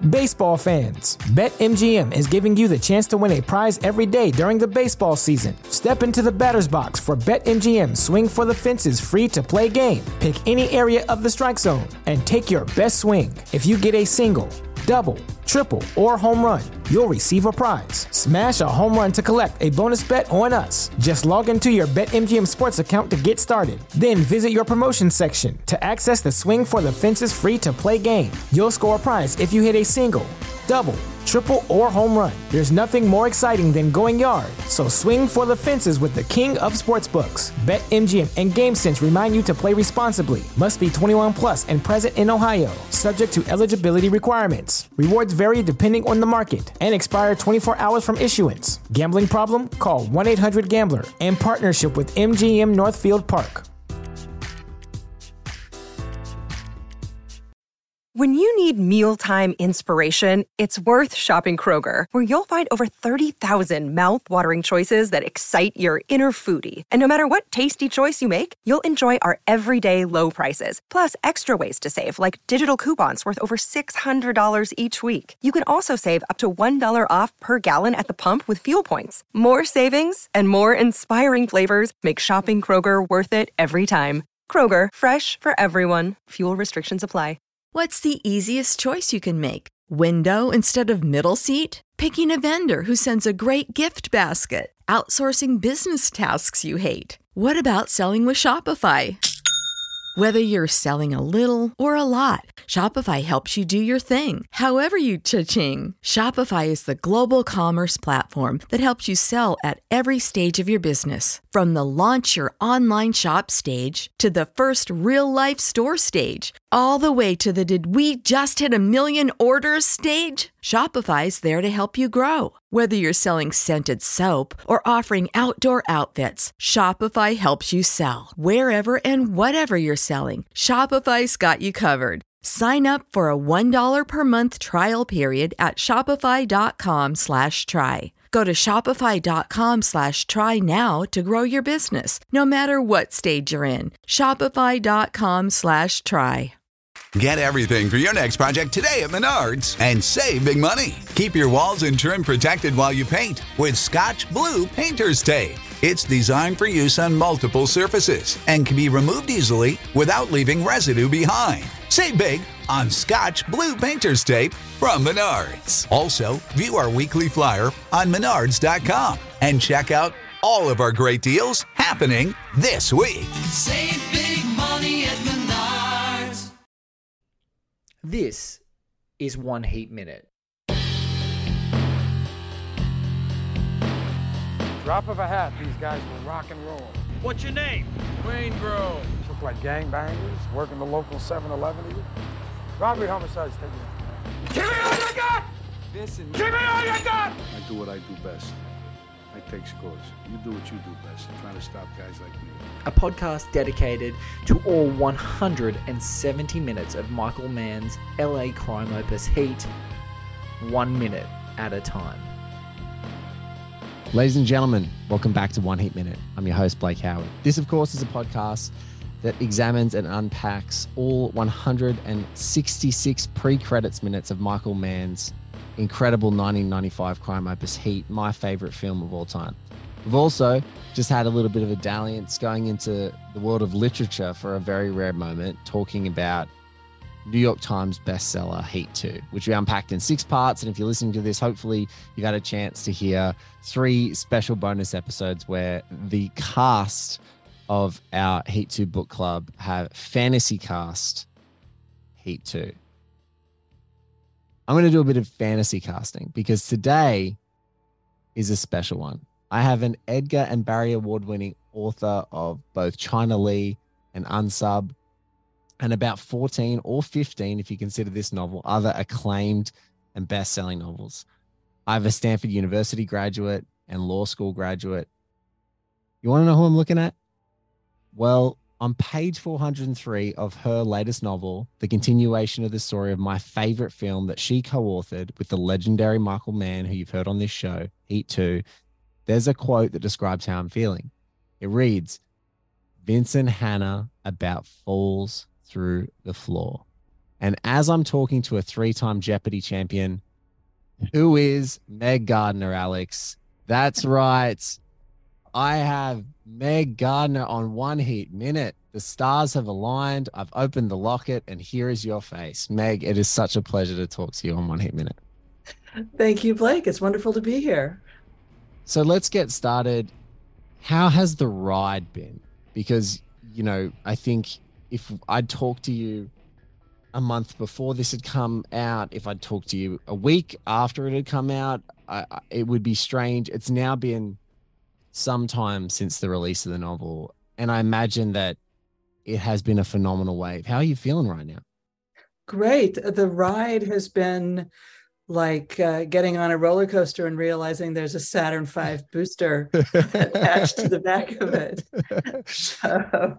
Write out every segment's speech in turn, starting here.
Baseball fans, BetMGM is giving you the chance to win a prize every day during the baseball season. Step into the batter's box for BetMGM Swing for the Fences free-to-play game. Pick any area of the strike zone and take your best swing. If you get a single, double, triple, or home run, you'll receive a prize. Smash a home run to collect a bonus bet on us. Just log into your BetMGM Sports account to get started. Then visit your promotion section to access the Swing for the Fences free-to-play game. You'll score a prize if you hit a single, double, triple, or home run. There's nothing more exciting than going yard. So swing for the fences with the king of sportsbooks. BetMGM and GameSense remind you to play responsibly. Must be 21 plus and present in Ohio. Subject to eligibility requirements. Rewards vary depending on the market and expire 24 hours from issuance. Gambling problem? Call 1-800-GAMBLER. In partnership with MGM Northfield Park. When you need mealtime inspiration, it's worth shopping Kroger, where you'll find over 30,000 mouth-watering choices that excite your inner foodie. And no matter what tasty choice you make, you'll enjoy our everyday low prices, plus extra ways to save, like digital coupons worth over $600 each week. You can also save up to $1 off per gallon at the pump with fuel points. More savings and more inspiring flavors make shopping Kroger worth it every time. Kroger, fresh for everyone. Fuel restrictions apply. What's the easiest choice you can make? Window instead of middle seat? Picking a vendor who sends a great gift basket? Outsourcing business tasks you hate? What about selling with Shopify? Whether you're selling a little or a lot, Shopify helps you do your thing, however you cha-ching. Shopify is the global commerce platform that helps you sell at every stage of your business. From the launch your online shop stage to the first real-life store stage, all the way to the did we just hit 1 million orders stage. Shopify's there to help you grow. Whether you're selling scented soap or offering outdoor outfits, Shopify helps you sell. Wherever and whatever you're selling, Shopify's got you covered. Sign up for a $1 per month trial period at shopify.com/try. Go to shopify.com/try now to grow your business, no matter what stage you're in. Shopify.com/try. Get everything for your next project today at Menards and save big money. Keep your walls and trim protected while you paint with Scotch Blue Painter's Tape. It's designed for use on multiple surfaces and can be removed easily without leaving residue behind. Save big on Scotch Blue Painter's Tape from Menards. Also, view our weekly flyer on menards.com and check out all of our great deals happening this week. Save big money at Menards. This is One Heat Minute. Drop of a hat, these guys will rock and roll. What's your name? Wayne Grove. Look like gangbangers, working the local 7-Eleven. Robbery, homicides, take it. Give me all you got! Give me all you got! I do what I do best. I take scores. You do what you do best. I'm trying to stop guys like me. A podcast dedicated to all 170 minutes of Michael Mann's LA crime opus Heat, 1 minute at a time. Ladies and gentlemen, welcome back to One Heat Minute. I'm your host, Blake Howard. This, of course, is a podcast that examines and unpacks all 166 pre-credits minutes of Michael Mann's incredible 1995 crime opus Heat, my favorite film of all time. We've also just had a little bit of a dalliance going into the world of literature for a very rare moment, talking about New York Times bestseller Heat 2, which we unpacked in 6 parts. And if you're listening to this, hopefully you've had a chance to hear 3 special bonus episodes where the cast of our Heat 2 book club have fantasy cast Heat 2. I'm going to do a bit of fantasy casting because today is a special one. I have an Edgar and Barry Award-winning author of both China Lee and Unsub, and about 14 or 15, if you consider this novel, other acclaimed and best-selling novels. I have a Stanford University graduate and law school graduate. You want to know who I'm looking at? Well, on page 403 of her latest novel, the continuation of the story of my favorite film that she co-authored with the legendary Michael Mann, who you've heard on this show, Heat 2, there's a quote that describes how I'm feeling. It reads, Vincent Hanna about falls through the floor. And as I'm talking to a 3-time Jeopardy champion, who is Meg Gardner, Alex? That's right. I have Meg Gardner on One Heat Minute. The stars have aligned. I've opened the locket, and here is your face. Meg, it is such a pleasure to talk to you on One Heat Minute. Thank you, Blake. It's wonderful to be here. So let's get started. How has the ride been? Because, you know, I think if I'd talked to you a month before this had come out, if I'd talked to you a week after it had come out, it would be strange. It's now been some time since the release of the novel, and I imagine that it has been a phenomenal wave. How are you feeling right now? Great. The ride has been like getting on a roller coaster and realizing there's a Saturn V booster attached to the back of it. So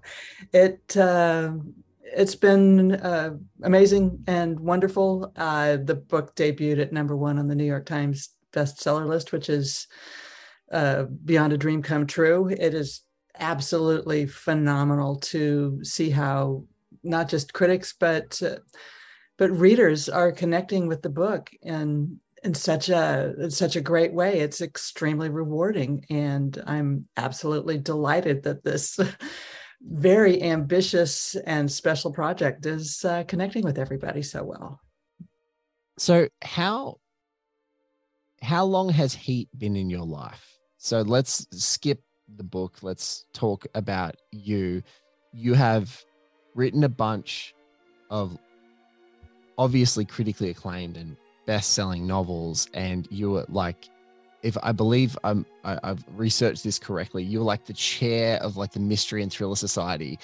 it's been amazing and wonderful. The book debuted at #1 on the New York Times bestseller list, which is beyond a dream come true. It is absolutely phenomenal to see how not just critics but readers are connecting with the book in such a great way. It's extremely rewarding, and I'm absolutely delighted that this very ambitious and special project is connecting with everybody so well. So how long has Heat been in your life? So let's skip the book. Let's talk about you. You have written a bunch of obviously critically acclaimed and best-selling novels, and you were like, if I believe I've researched this correctly, you were like the chair of like the Mystery and Thriller Society.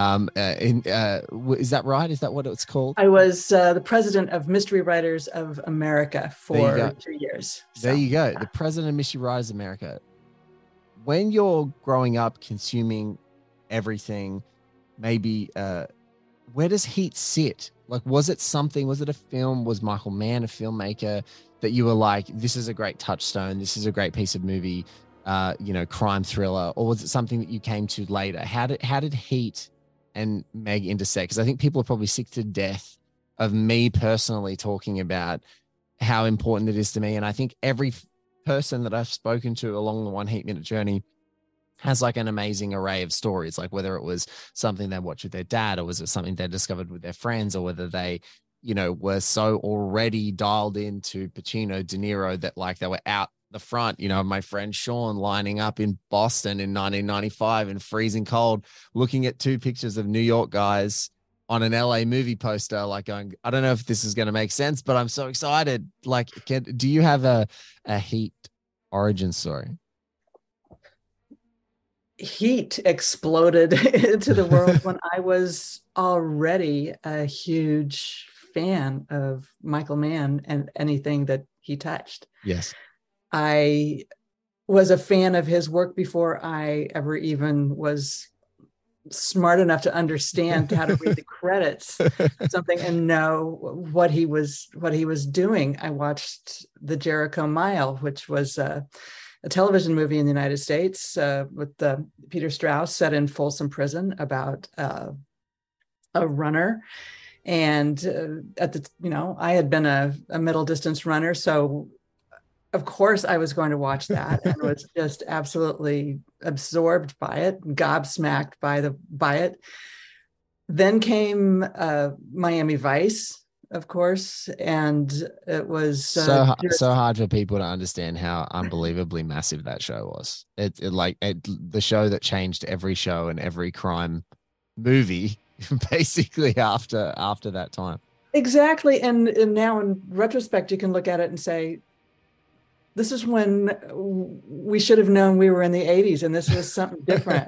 Is that right? Is that what it's called? I was the president of Mystery Writers of America for 2 years. So. There you go. The president of Mystery Writers of America. When you're growing up consuming everything, maybe where does Heat sit? Like, was it a film? Was Michael Mann a filmmaker that you were like, this is a great touchstone, this is a great piece of movie, crime thriller? Or was it something that you came to later? How did Heat and Meg intersect? Because I think people are probably sick to death of me personally talking about how important it is to me. And I think every person that I've spoken to along the One Heat Minute journey has like an amazing array of stories, like whether it was something they watched with their dad, or was it something they discovered with their friends, or whether they, were so already dialed into Pacino, De Niro that like they were out the front. My friend Sean lining up in Boston in 1995 in freezing cold, looking at 2 pictures of New York guys on an LA movie poster, like going, I don't know if this is going to make sense, but I'm so excited. Like, do you have a Heat origin story? Heat exploded into the world when I was already a huge fan of Michael Mann and anything that he touched. Yes. I was a fan of his work before I ever even was smart enough to understand how to read the credits something and know what he was doing. I watched The Jericho Mile, which was a television movie in the United States with Peter Strauss, set in Folsom Prison, about a runner. And I had been a middle distance runner, so of course I was going to watch that and was just absolutely absorbed by it, gobsmacked by it. Then came Miami Vice, of course, and it was so hard for people to understand how unbelievably massive that show was. The show that changed every show and every crime movie basically after that time. Exactly. And now in retrospect, you can look at it and say, this is when we should have known we were in the 80s and this was something different.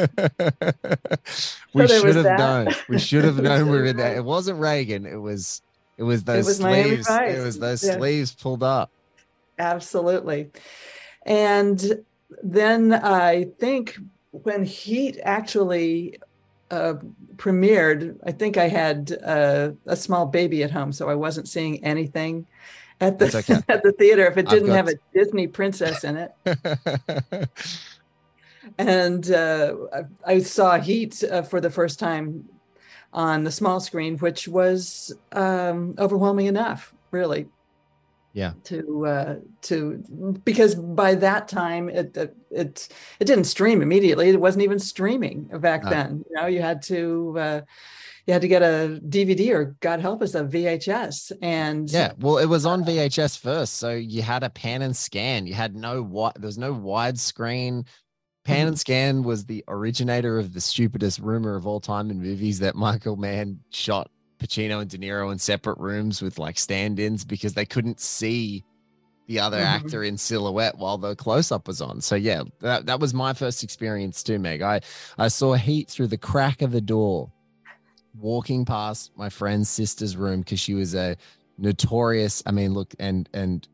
We should have known. We should have known we were in that. It wasn't Reagan. It was those sleeves. It was those sleeves pulled up. Absolutely. And then I think when Heat actually premiered, I think I had a small baby at home, so I wasn't seeing anything at the theater if it didn't have a Disney princess in it. And I saw Heat for the first time on the small screen, which was overwhelming enough, really. Yeah. To because by that time it didn't stream immediately. It wasn't even streaming back then. You know, you had to get a DVD or, God help us, a VHS. And yeah, well, it was on VHS first, so you had a pan and scan. You had there was no widescreen. Pan and scan was the originator of the stupidest rumor of all time in movies, that Michael Mann shot Pacino and De Niro in separate rooms with like stand-ins because they couldn't see the other actor in silhouette while the close-up was on. So yeah, that was my first experience too, Meg. I saw Heat through the crack of the door, walking past my friend's sister's room, because she was a notorious, I mean, look, and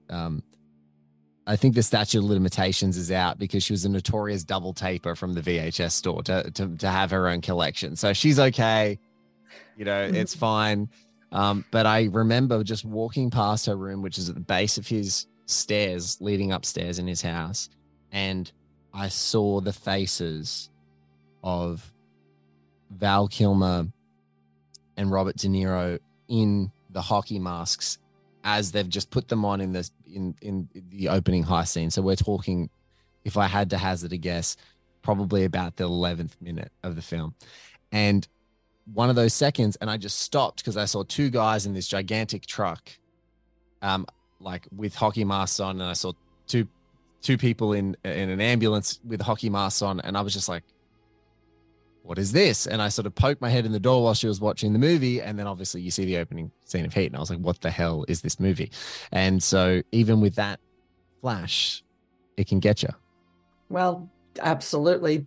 I think the statute of limitations is out, because she was a notorious double taper from the VHS store to have her own collection. So she's okay. You know, it's fine. But I remember just walking past her room, which is at the base of his stairs leading upstairs in his house. And I saw the faces of Val Kilmer and Robert De Niro in the hockey masks as they've just put them on in the opening heist scene. So we're talking, if I had to hazard a guess, probably about the 11th minute of the film. And one of those seconds, and I just stopped because I saw two guys in this gigantic truck, like with hockey masks on, and I saw two people in an ambulance with hockey masks on, and I was just like, what is this? And I sort of poked my head in the door while she was watching the movie, and then obviously you see the opening scene of Heat, and I was like, what the hell is this movie? And so even with that flash, it can get you. Well, absolutely.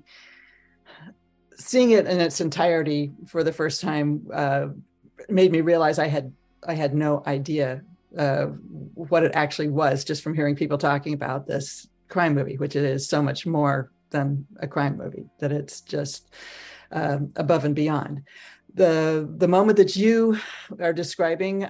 Seeing it in its entirety for the first time made me realize I had no idea what it actually was, just from hearing people talking about this crime movie, which it is so much more than a crime movie, that it's just above and beyond. The moment that you are describing,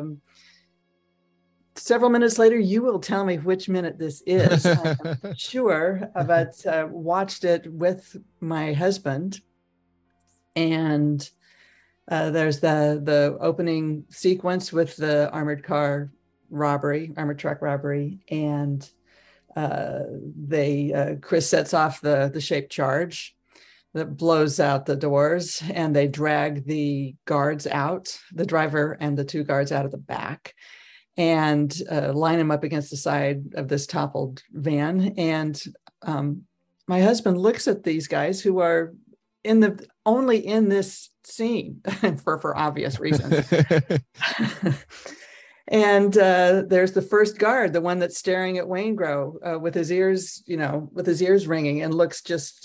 several minutes later, you will tell me which minute this is. I'm sure, but watched it with my husband, and there's the opening sequence with the armored truck robbery, and Chris sets off the shaped charge that blows out the doors, and they drag the guards out, the driver and the two guards out of the back, and line them up against the side of this toppled van. And my husband looks at these guys who are only in this scene for obvious reasons. And there's the first guard, the one that's staring at Waingro with his ears ringing, and looks just,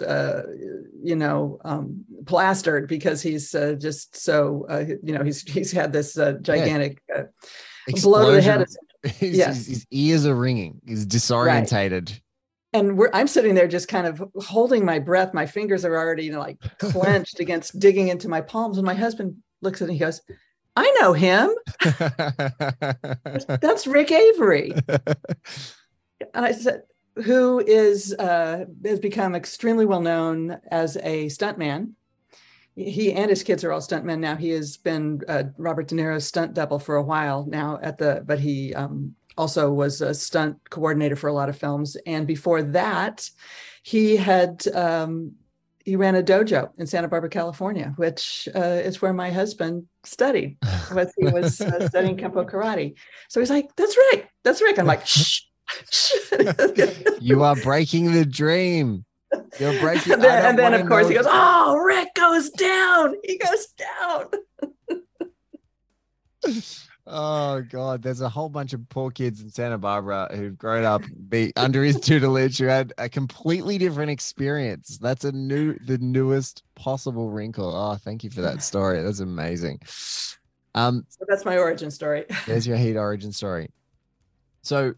plastered, because he's just so, he's had this gigantic blow to the head. His ears are ringing. He's disorientated. Right. And I'm sitting there just kind of holding my breath. My fingers are already like clenched against digging into my palms. And my husband looks at it and he goes, I know him. That's Rick Avery. And I said, who has become extremely well known as a stuntman. He and his kids are all stuntmen now. He has been Robert De Niro's stunt double for a while now but he also was a stunt coordinator for a lot of films. And before that, he ran a dojo in Santa Barbara, California, which is where my husband studied. He was studying Kempo karate. So he's like, that's Rick. I'm like, shh. You are breaking the dream. You're breaking. And then of course he goes, oh, Rick goes down. He goes down. Oh God, there's a whole bunch of poor kids in Santa Barbara who've grown up under his tutelage, who had a completely different experience. That's the newest possible wrinkle. Oh, thank you for that story. That's amazing. So that's my origin story. There's your Heat origin story. So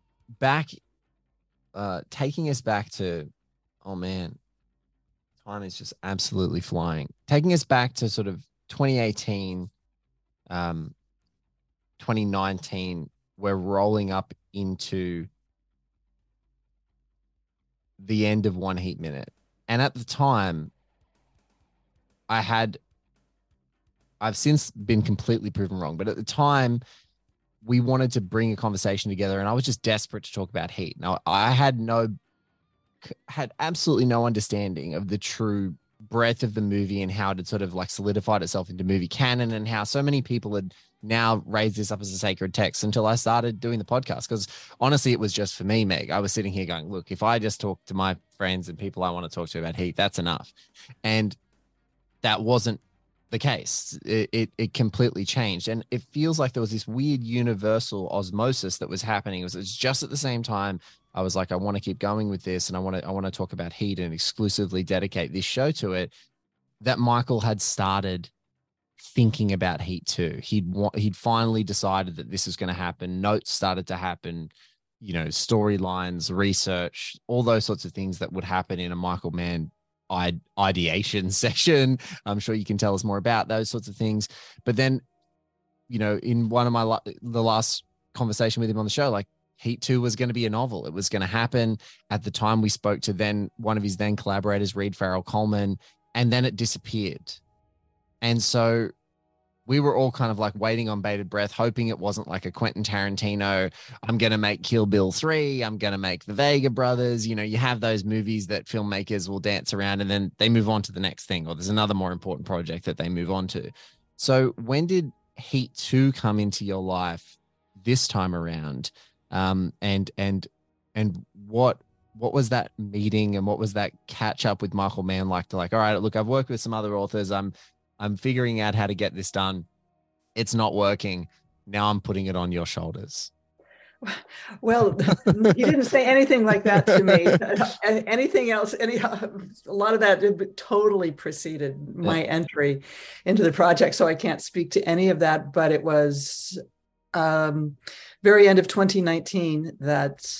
taking us back to, oh man, time is just absolutely flying. Taking us back to sort of 2018, 2019, we're rolling up into the end of One Heat Minute. And at the time, I had I've since been completely proven wrong. But at the time, we wanted to bring a conversation together, and I was just desperate to talk about Heat. Now, I had absolutely no understanding of the true breadth of the movie and how it had sort of like solidified itself into movie canon, and how so many people had now raised this up as a sacred text until I started doing the podcast. Because honestly, it was just for me, Meg. I was sitting here going, look, if I just talk to my friends and people I want to talk to about Heat, that's enough. And that wasn't the case. It completely changed. And it feels like there was this weird universal osmosis that was happening. It was just at the same time I was like, I want to keep going with this, and I want to talk about Heat and exclusively dedicate this show to it, that Michael had started thinking about Heat too. He'd finally decided that this was going to happen. Notes started to happen, storylines, research, all those sorts of things that would happen in a Michael Mann ideation session. I'm sure you can tell us more about those sorts of things. But then, in one of the last conversation with him on the show, like, Heat 2 was going to be a novel. It was going to happen. At the time, we spoke to one of his then collaborators, Reed Farrell Coleman, and then it disappeared. And so we were all kind of like waiting on bated breath, hoping it wasn't like a Quentin Tarantino, I'm going to make Kill Bill 3, I'm going to make the Vega Brothers. You have those movies that filmmakers will dance around and then they move on to the next thing, or there's another more important project that they move on to. So when did Heat 2 come into your life this time around? And what was that meeting, and what was that catch up with Michael Mann like to, like, all right, look, I've worked with some other authors. I'm figuring out how to get this done. It's not working. Now I'm putting it on your shoulders. Well, you didn't say anything like that to me. Anything else, a lot of that totally preceded my entry into the project. So I can't speak to any of that, but it was very end of 2019 that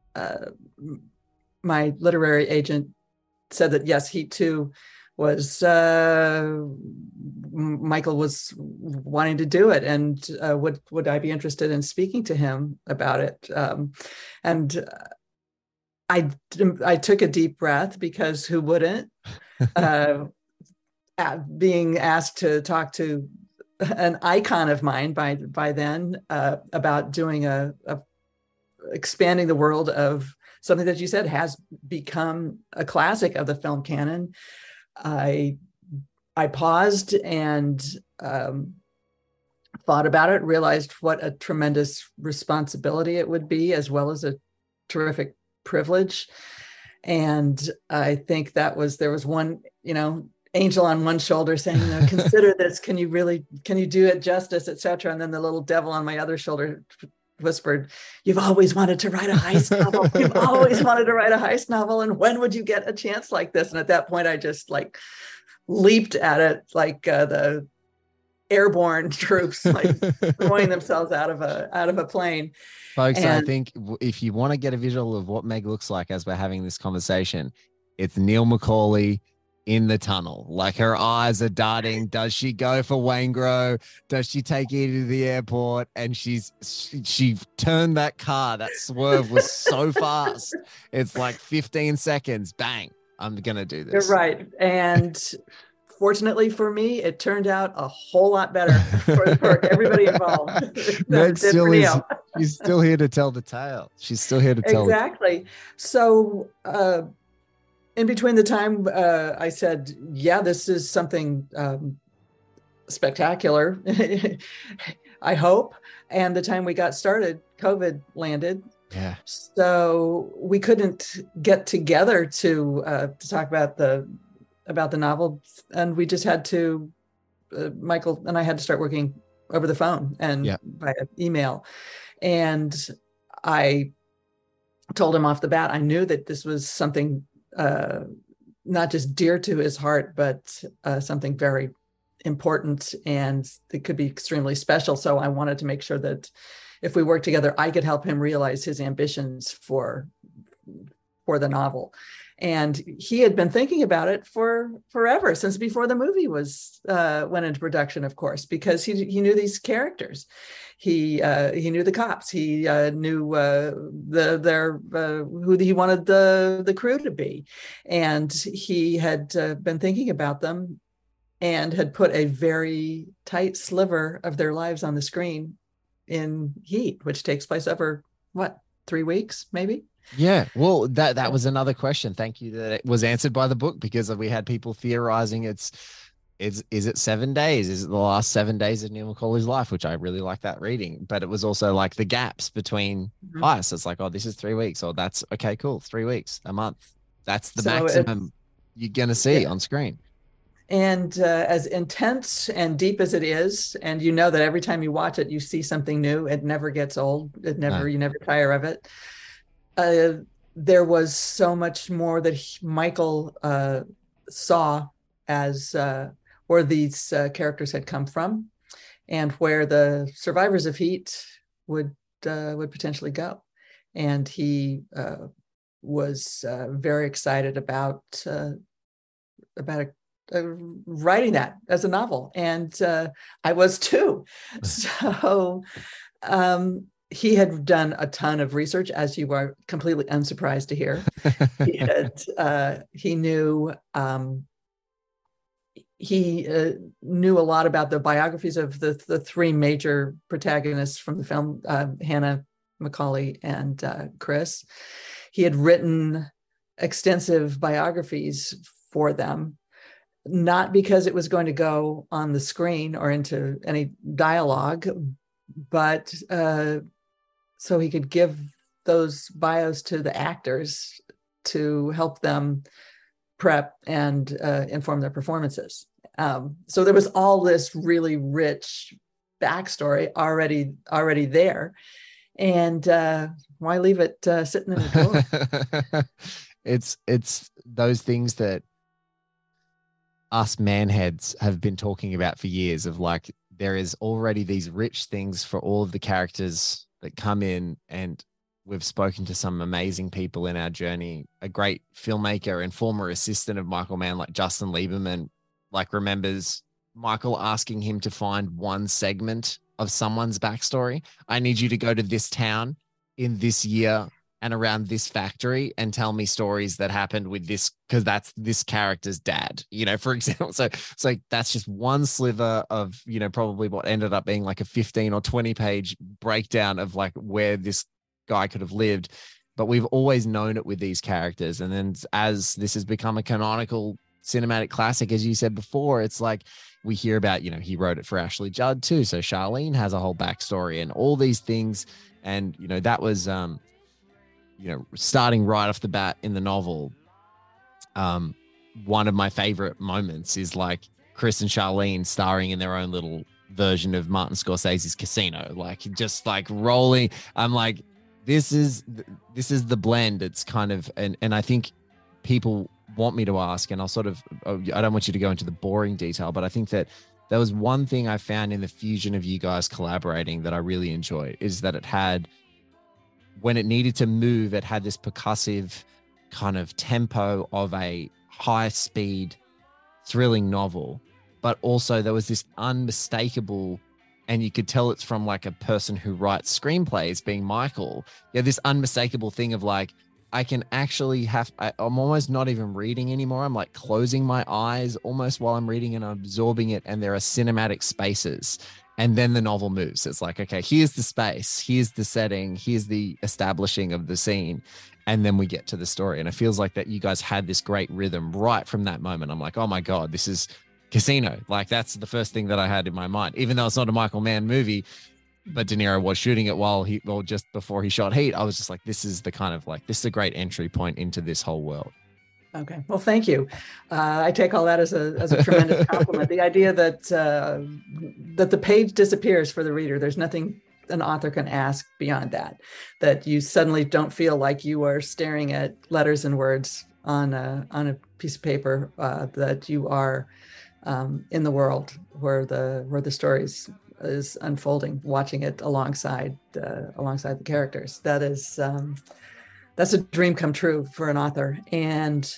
my literary agent said that, yes, Heat 2 was, Michael was wanting to do it, and would I be interested in speaking to him about it? And I took a deep breath, because who wouldn't? Being asked to talk to an icon of mine by then about doing expanding the world of something that you said has become a classic of the film canon. I paused and thought about it, realized what a tremendous responsibility it would be, as well as a terrific privilege. And I think there was one, angel on one shoulder saying, consider this, can you do it justice, etc. And then the little devil on my other shoulder whispered, you've always wanted to write a heist novel. You've always wanted to write a heist novel. And when would you get a chance like this? And at that point, I just leaped at it like the airborne troops, throwing themselves out of a plane. Folks, I think if you want to get a visual of what Meg looks like as we're having this conversation, it's Neil McCauley in the tunnel. Like, her eyes are darting. Does she go for Waingro? Does she take you to the airport? And she turned that car. That swerve was so fast. It's like 15 seconds. Bang. I'm going to do this. You're right. And fortunately for me, it turned out a whole lot better for everybody involved. Meg she's still here to tell the tale. She's still here to tell. Exactly. So, in between the time I said, yeah, this is something spectacular, I hope, and the time we got started, COVID landed. Yeah. So we couldn't get together to talk about the novel, and we just had to, Michael and I had to start working over the phone and via email. And I told him off the bat, I knew that this was something not just dear to his heart, but something very important, and it could be extremely special. So I wanted to make sure that if we worked together, I could help him realize his ambitions for the novel. And he had been thinking about it for forever, since before the movie went into production, of course, because he knew these characters. He knew the cops. He knew who he wanted the crew to be, and he had been thinking about them and had put a very tight sliver of their lives on the screen in Heat, which takes place over, 3 weeks, maybe? Yeah, well, that was another question. Thank you that it was answered by the book, because we had people theorizing is it 7 days? Is it the last 7 days of Neil McCauley's life? Which I really like that reading. But it was also like the gaps between us. It's like, oh, this is 3 weeks. Or that's okay, cool. 3 weeks, a month. That's the maximum you're going to see on screen. And as intense and deep as it is, and you know that every time you watch it, you see something new. It never gets old. You never tire of it. There was so much more that Michael saw as where these characters had come from, and where the survivors of Heat would potentially go. And he was very excited about writing that as a novel, and I was too. So he had done a ton of research, as you are completely unsurprised to hear. He knew a lot about the biographies of the three major protagonists from the film, Hannah, Macaulay, and Chris. He had written extensive biographies for them, not because it was going to go on the screen or into any dialogue, but so he could give those bios to the actors to help them prep and inform their performances. So there was all this really rich backstory already there. And why leave it sitting in the drawer? It's those things that us manheads have been talking about for years, of like, there is already these rich things for all of the characters that come in, and we've spoken to some amazing people in our journey. A great filmmaker and former assistant of Michael Mann, like Justin Lieberman, like remembers Michael asking him to find one segment of someone's backstory. I need you to go to this town in this year and around this factory and tell me stories that happened with this, because that's this character's dad, for example. So it's like, that's just one sliver of, probably what ended up being like a 15 or 20 page breakdown of like where this guy could have lived. But we've always known it with these characters. And then as this has become a canonical cinematic classic, as you said before, it's like we hear about, he wrote it for Ashley Judd too. So Charlene has a whole backstory and all these things. And, that was, starting right off the bat in the novel, one of my favorite moments is like Chris and Charlene starring in their own little version of Martin Scorsese's Casino, like just like rolling. I'm like, this is the blend. It's kind of, and I think people want me to ask, and I don't want you to go into the boring detail, but I think that there was one thing I found in the fusion of you guys collaborating that I really enjoyed, is that it had, when it needed to move, it had this percussive kind of tempo of a high speed, thrilling novel, but also there was this unmistakable, and you could tell it's from like a person who writes screenplays, being Michael. Yeah, this unmistakable thing of like, I can actually I'm almost not even reading anymore. I'm like closing my eyes almost while I'm reading and absorbing it. And there are cinematic spaces. And then the novel moves. It's like, okay, here's the space, here's the setting, here's the establishing of the scene. And then we get to the story. And it feels like that you guys had this great rhythm right from that moment. I'm like, oh my God, this is Casino. Like that's the first thing that I had in my mind, even though it's not a Michael Mann movie, but De Niro was shooting it just before he shot Heat. I was just like, this is a great entry point into this whole world. Okay. Well, thank you. I take all that as a tremendous compliment. The idea that the page disappears for the reader. There's nothing an author can ask beyond that you suddenly don't feel like you are staring at letters and words on a piece of paper, that you are in the world where the stories is unfolding, watching it alongside the characters. That's a dream come true for an author. And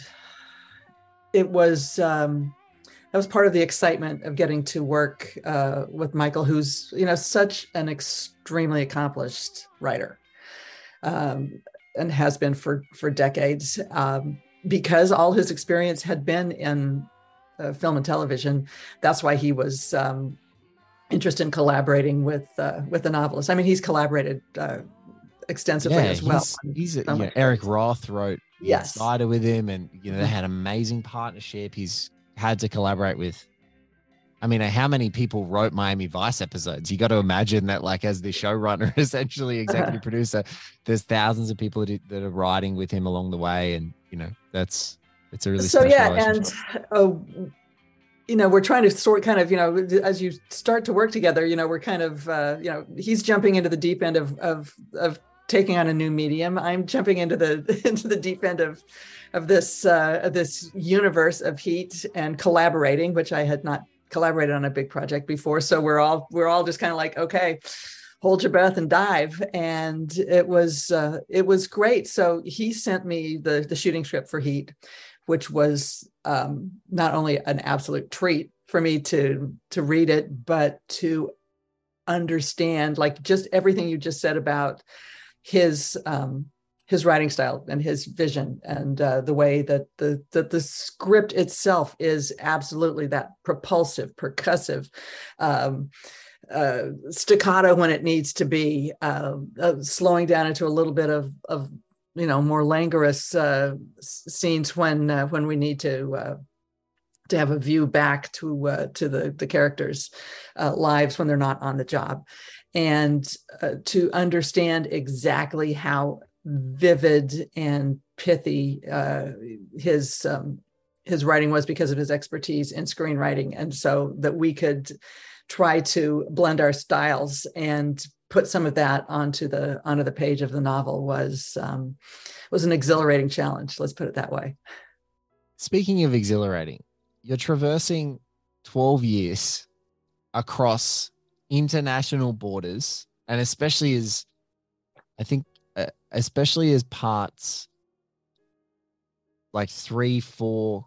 it was, that was part of the excitement of getting to work with Michael, who's, such an extremely accomplished writer, and has been for decades, because all his experience had been in film and television. That's why he was interested in collaborating with the novelist. I mean, he's collaborated extensively as well. Eric Roth wrote Yes. Spider with him, and they had amazing partnership. He's had to collaborate with. I mean, how many people wrote Miami Vice episodes? You got to imagine that, like, as the showrunner, essentially executive producer, there's thousands of people that are writing with him along the way, and it's a really special relationship. And we're trying to sort kind of, as you start to work together, we're kind of, he's jumping into the deep end of taking on a new medium. I'm jumping into the deep end of this universe of Heat and collaborating, which I had not collaborated on a big project before. So we're all just kind of like, okay, hold your breath and dive. And it was great. So he sent me the shooting script for Heat, which was not only an absolute treat for me to read it, but to understand, like, just everything you just said about his writing style and his vision, and the way that the script itself is absolutely that propulsive, percussive, staccato when it needs to be, slowing down into a little bit of more languorous scenes when we need to have a view back to the characters' lives when they're not on the job, and to understand exactly how vivid and pithy his writing was, because of his expertise in screenwriting, and so that we could try to blend our styles and put some of that onto the page of the novel was an exhilarating challenge. Let's put it that way. Speaking of exhilarating, you're traversing 12 years across international borders, and especially as parts like 3, 4,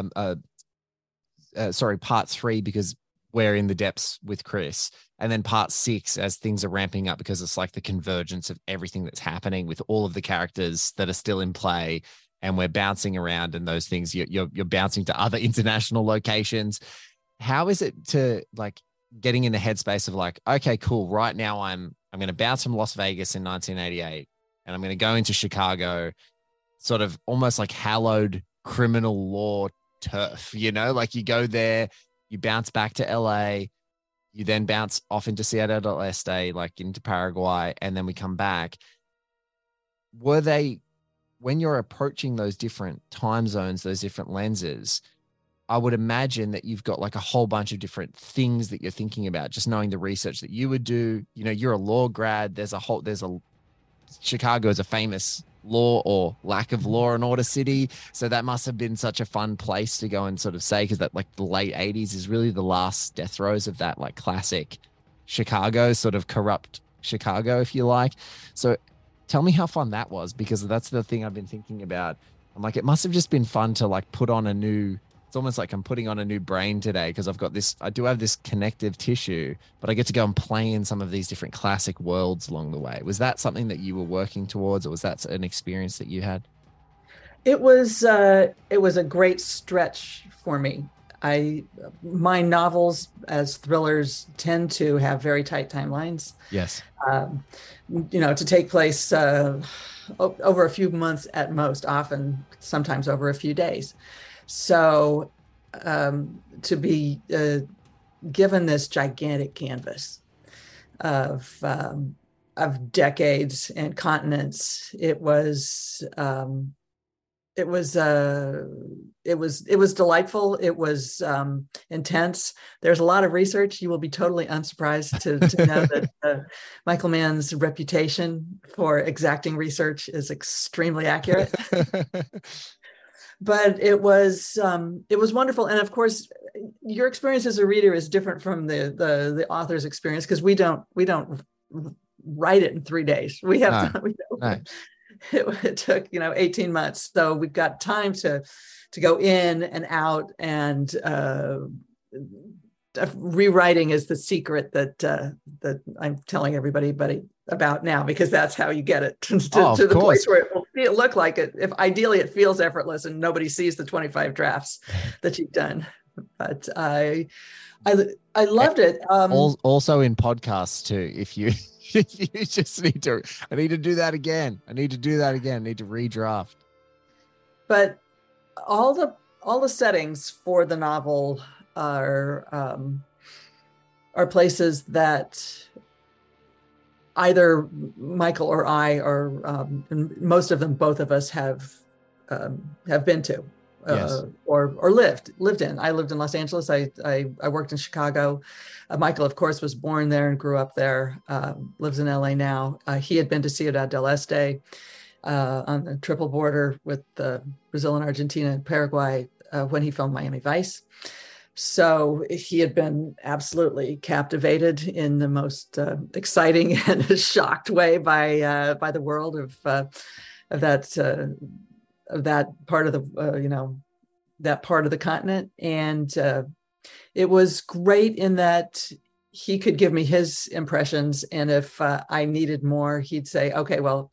part 3, because we're in the depths with Chris, and then part 6 as things are ramping up, because it's like the convergence of everything that's happening with all of the characters that are still in play, and we're bouncing around, and those things you're bouncing to other international locations. How is it to, like, getting in the headspace of, like, okay, cool, right now I'm going to bounce from Las Vegas in 1988, and I'm going to go into Chicago, sort of almost like hallowed criminal law turf, like you go there, you bounce back to LA, you then bounce off into Ciudad del Este, like into Paraguay, and then we come back. When you're approaching those different time zones, those different lenses, I would imagine that you've got like a whole bunch of different things that you're thinking about, just knowing the research that you would do. You're a law grad. Chicago is a famous law or lack of law and order city. So that must have been such a fun place to go and sort of say, because that, like, the late 80s is really the last death throes of that, like, classic Chicago, sort of corrupt Chicago, if you like. So tell me how fun that was, because that's the thing I've been thinking about. I'm like, it must have just been fun to, like, put on it's almost like I'm putting on a new brain today, because I do have this connective tissue, but I get to go and play in some of these different classic worlds along the way. Was that something that you were working towards, or was that an experience that you had? It was a great stretch for me. My novels as thrillers tend to have very tight timelines. Yes. To take place over a few months at most, often sometimes over a few days. So to be given this gigantic canvas of decades and continents, it was delightful. It was intense. There's a lot of research. You will be totally unsurprised to know that Michael Mann's reputation for exacting research is extremely accurate. But it was wonderful. And of course, your experience as a reader is different from the author's experience, because we don't write it in 3 days. We have it took 18 months. So we've got time to go in and out, and rewriting is the secret that I'm telling everybody about now, because that's how you get it to the place where it will look like it. If ideally it feels effortless and nobody sees the 25 drafts that you've done. But I loved it. Also in podcasts too. If you just need to, I need to do that again. I need to redraft. But all the settings for the novel are places that either Michael or I, or most of them, both of us have been to. Yes. Or lived in. I lived in Los Angeles. I worked in Chicago. Michael, of course, was born there and grew up there. Lives in LA now. He had been to Ciudad del Este on the triple border with Brazil and Argentina and Paraguay when he filmed Miami Vice. So he had been absolutely captivated in the most exciting and shocked way by the world of that part of the that part of the continent. And it was great in that he could give me his impressions, and if I needed more, he'd say, okay, well,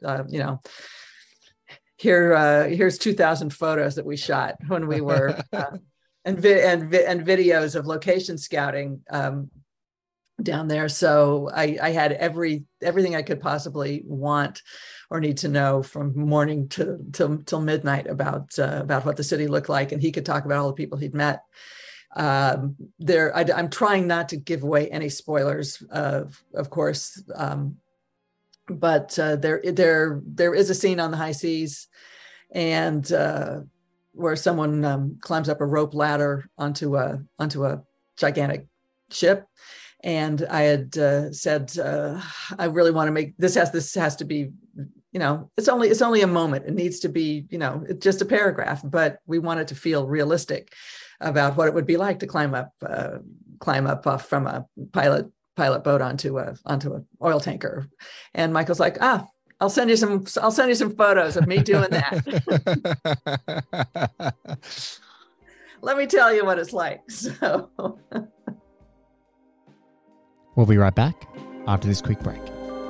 here's 2,000 photos that we shot when we were and videos of location scouting down there. So I had everything I could possibly want or need to know from morning till midnight about what the city looked like, and he could talk about all the people he'd met. I'm trying not to give away any spoilers, of course, but there is a scene on the high seas, and where someone climbs up a rope ladder onto a gigantic ship. And I had said, I really want to make this has to be, it's only a moment. It needs to be, it's just a paragraph, but we want it to feel realistic about what it would be like to climb up off from a pilot boat onto an oil tanker. And Michael's like, I'll send you some photos of me doing that. Let me tell you what it's like. So. We'll be right back after this quick break.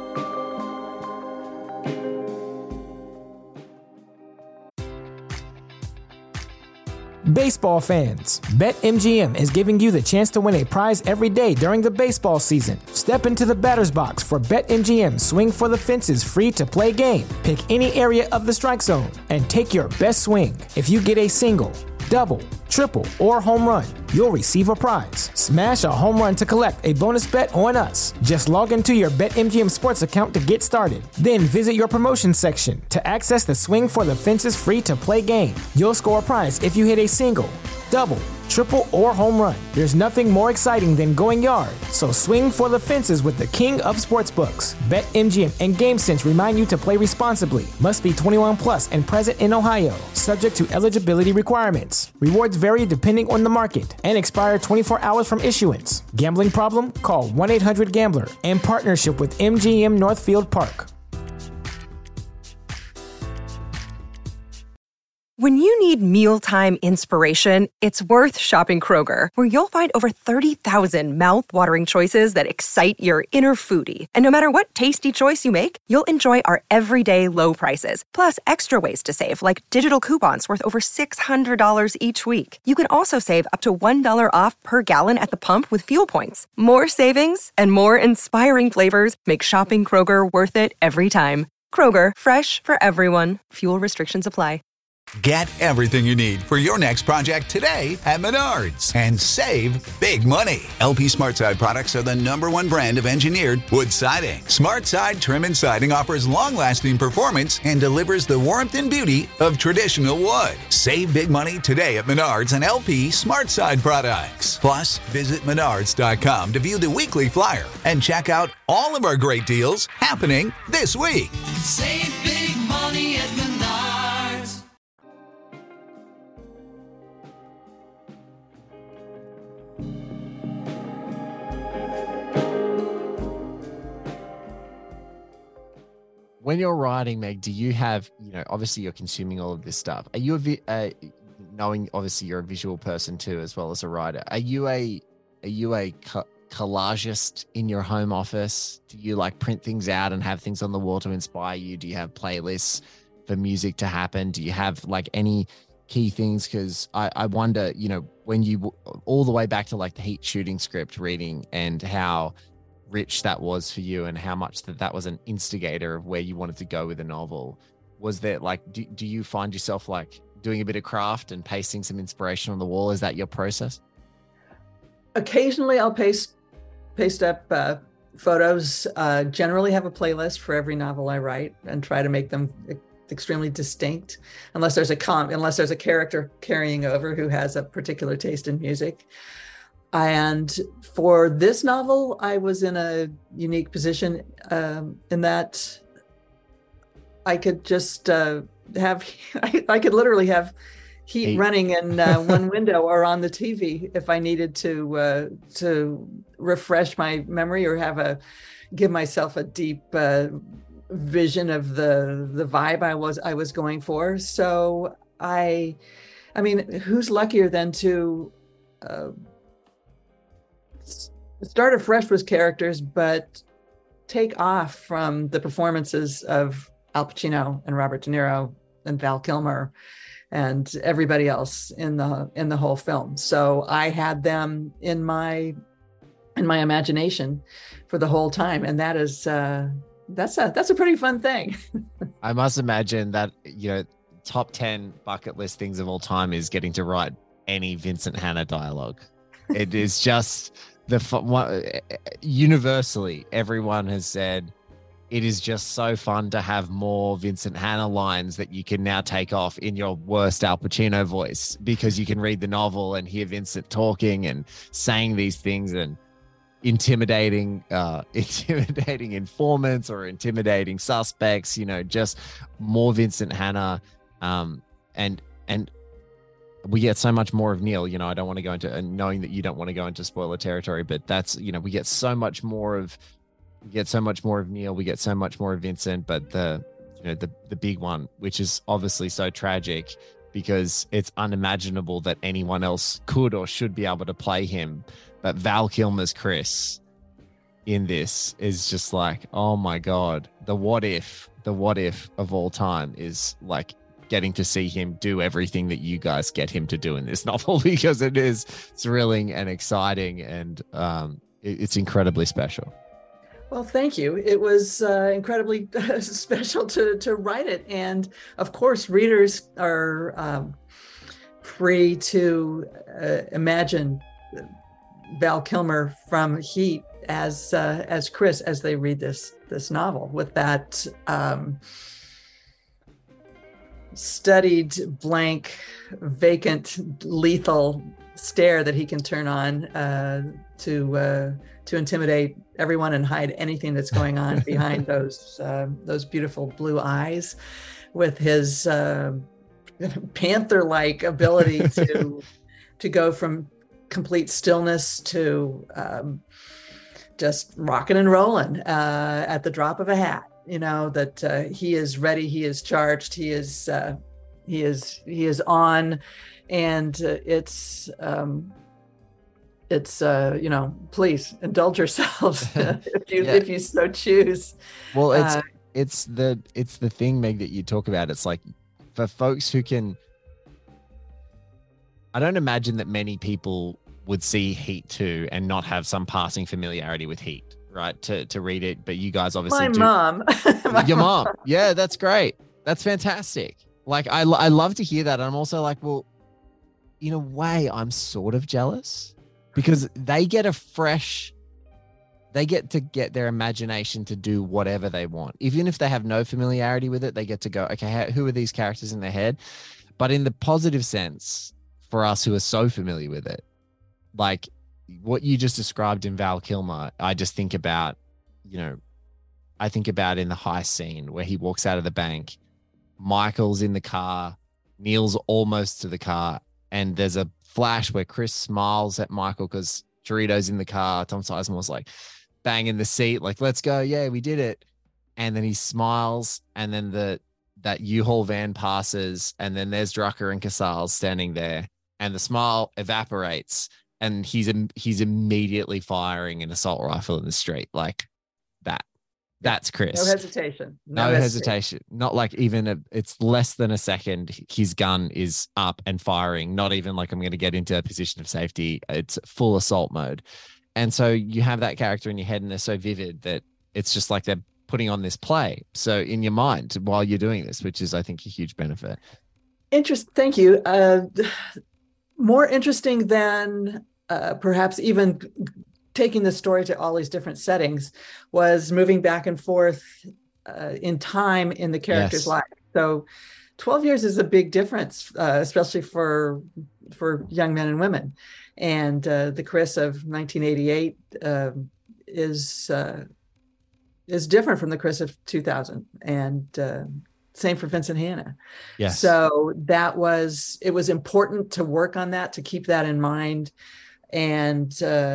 Baseball fans, BetMGM is giving you the chance to win a prize every day during the baseball season. Step into the batter's box for BetMGM Swing for the Fences free-to-play game. Pick any area of the strike zone and take your best swing. If you get a single, double, triple, or home run, you'll receive a prize. Smash a home run to collect a bonus bet on us. Just log into your BetMGM Sports account to get started. Then visit your promotion section to access the Swing for the Fences free-to-play game. You'll score a prize if you hit a single, double, triple, or home run. There's nothing more exciting than going yard, so swing for the fences with the king of sportsbooks. BetMGM and GameSense remind you to play responsibly. Must be 21 plus and present in Ohio. Subject to eligibility requirements. Rewards vary depending on the market and expire 24 hours from issuance. Gambling problem? Call 1-800-GAMBLER. In partnership with MGM Northfield Park. When you need mealtime inspiration, it's worth shopping Kroger, where you'll find over 30,000 mouth-watering choices that excite your inner foodie. And no matter what tasty choice you make, you'll enjoy our everyday low prices, plus extra ways to save, like digital coupons worth over $600 each week. You can also save up to $1 off per gallon at the pump with fuel points. More savings and more inspiring flavors make shopping Kroger worth it every time. Kroger, fresh for everyone. Fuel restrictions apply. Get everything you need for your next project today at Menards and save big money. LP SmartSide products are the #1 brand of engineered wood siding. SmartSide Trim and Siding offers long-lasting performance and delivers the warmth and beauty of traditional wood. Save big money today at Menards and LP SmartSide products. Plus, visit Menards.com to view the weekly flyer and check out all of our great deals happening this week. Save big money at Menards. When you're writing, Meg, do you have, obviously you're consuming all of this stuff. Are you knowing obviously you're a visual person too, as well as a writer? Are you a collagist in your home office? Do you like print things out and have things on the wall to inspire you? Do you have playlists for music to happen? Do you have like any key things? Because I wonder, when you all the way back to like the Heat shooting script reading and how rich that was for you and how much that was an instigator of where you wanted to go with the novel. Was there like, do you find yourself like doing a bit of craft and pasting some inspiration on the wall? Is that your process? Occasionally I'll paste up photos. Generally have a playlist for every novel I write and try to make them extremely distinct, unless there's a character carrying over who has a particular taste in music. And for this novel, I was in a unique position in that I could just I could literally have heat running in one window or on the TV if I needed to refresh my memory or give myself a deep vision of the vibe I was going for. So I mean, who's luckier than to start afresh with characters, but take off from the performances of Al Pacino and Robert De Niro and Val Kilmer and everybody else in the whole film. So I had them in my imagination for the whole time, and that is that's a pretty fun thing. I must imagine that top 10 bucket list things of all time is getting to write any Vincent Hanna dialogue. It is just universally everyone has said it is just so fun to have more Vincent Hanna lines that you can now take off in your worst Al Pacino voice, because you can read the novel and hear Vincent talking and saying these things and intimidating informants or intimidating suspects, just more Vincent Hanna. And we get so much more of Neil. I don't want to go into, and knowing that you don't want to go into spoiler territory, but that's, we get so much more of Neil, we get so much more of Vincent, but the big one, which is obviously so tragic because it's unimaginable that anyone else could or should be able to play him. But Val Kilmer's Chris in this is just like, oh my God, the what if of all time is like getting to see him do everything that you guys get him to do in this novel, because it is thrilling and exciting, and it's incredibly special. Well, thank you. It was incredibly special to write it. And of course, readers are free to imagine Val Kilmer from Heat as Chris as they read this novel, with that studied, blank, vacant, lethal stare that he can turn on to intimidate everyone and hide anything that's going on behind those beautiful blue eyes, with his panther-like ability to go from complete stillness to just rocking and rolling at the drop of a hat. That he is ready, he is charged, he is on, and it's please indulge yourselves if you so choose. Well, it's the thing, Meg, that you talk about. It's like, for folks who can, I don't imagine that many people would see Heat 2 and not have some passing familiarity with Heat, right? To read it, but you guys obviously do. Mom. Your mom. Yeah, that's great. That's fantastic. Like, I love to hear that. And I'm also like, well, in a way, I'm sort of jealous, because they get to get their imagination to do whatever they want. Even if they have no familiarity with it, they get to go, okay, who are these characters in their head? But in the positive sense, for us who are so familiar with it, like what you just described in Val Kilmer, I just think about, in the heist scene where he walks out of the bank, Michael's in the car, Neil's almost to the car, and there's a flash where Chris smiles at Michael because Dorito's in the car. Tom Sizemore's like banging the seat, like, let's go. Yeah, we did it. And then he smiles, and then that U-Haul van passes, and then there's Drucker and Casals standing there, and the smile evaporates, and he's immediately firing an assault rifle in the street, like that. That's Chris. No hesitation. No hesitation. Not like even it's less than a second. His gun is up and firing. Not even like I'm going to get into a position of safety. It's full assault mode. And so you have that character in your head and they're so vivid that it's just like they're putting on this play. So in your mind while you're doing this, which is, I think, a huge benefit. Thank you. More interesting than perhaps even taking the story to all these different settings was moving back and forth in time in the character's life. So 12 years is a big difference, especially for young men and women. And the Chris of 1988 is different from the Chris of 2000. And same for Vincent Hanna. Yes. So it was important to work on that, to keep that in mind, and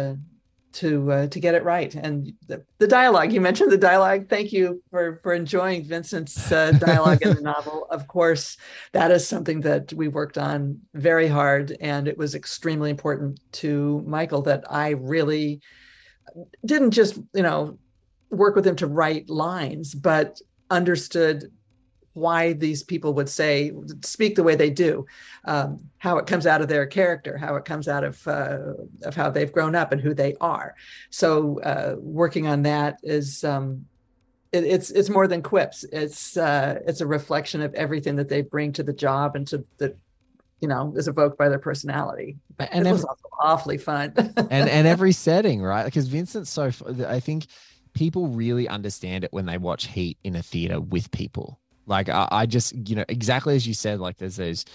to get it right. And the dialogue, you mentioned the dialogue. Thank you for enjoying Vincent's dialogue in the novel. Of course, that is something that we worked on very hard, and it was extremely important to Michael that I really didn't just, work with him to write lines, but understood why these people would speak the way they do, how it comes out of their character, how it comes out of how they've grown up and who they are. So working on that is it's more than quips. It's a reflection of everything that they bring to the job and to the is evoked by their personality. And it was also awfully fun. and every setting, right? Because Vincent's I think people really understand it when they watch Heat in a theater with people. Like I just, exactly as you said, like there's those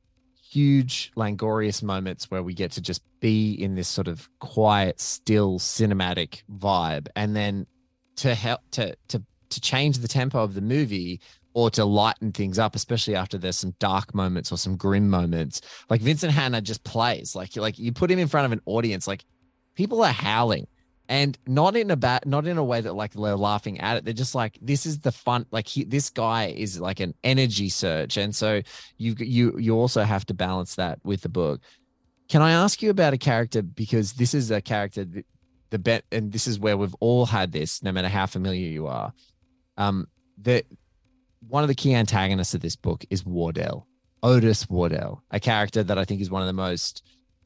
huge Langorious moments where we get to just be in this sort of quiet, still cinematic vibe. And then to help to change the tempo of the movie or to lighten things up, especially after there's some dark moments or some grim moments, like Vincent Hanna just plays like you put him in front of an audience, like people are howling. And not in a way that like they're laughing at it. They're just like, this is the fun. Like this guy is like an energy surge, and so you also have to balance that with the book. Can I ask you about a character, because this is a character and this is where we've all had this, no matter how familiar you are. That one of the key antagonists of this book is Wardell, Otis Wardell, a character that I think is one of the most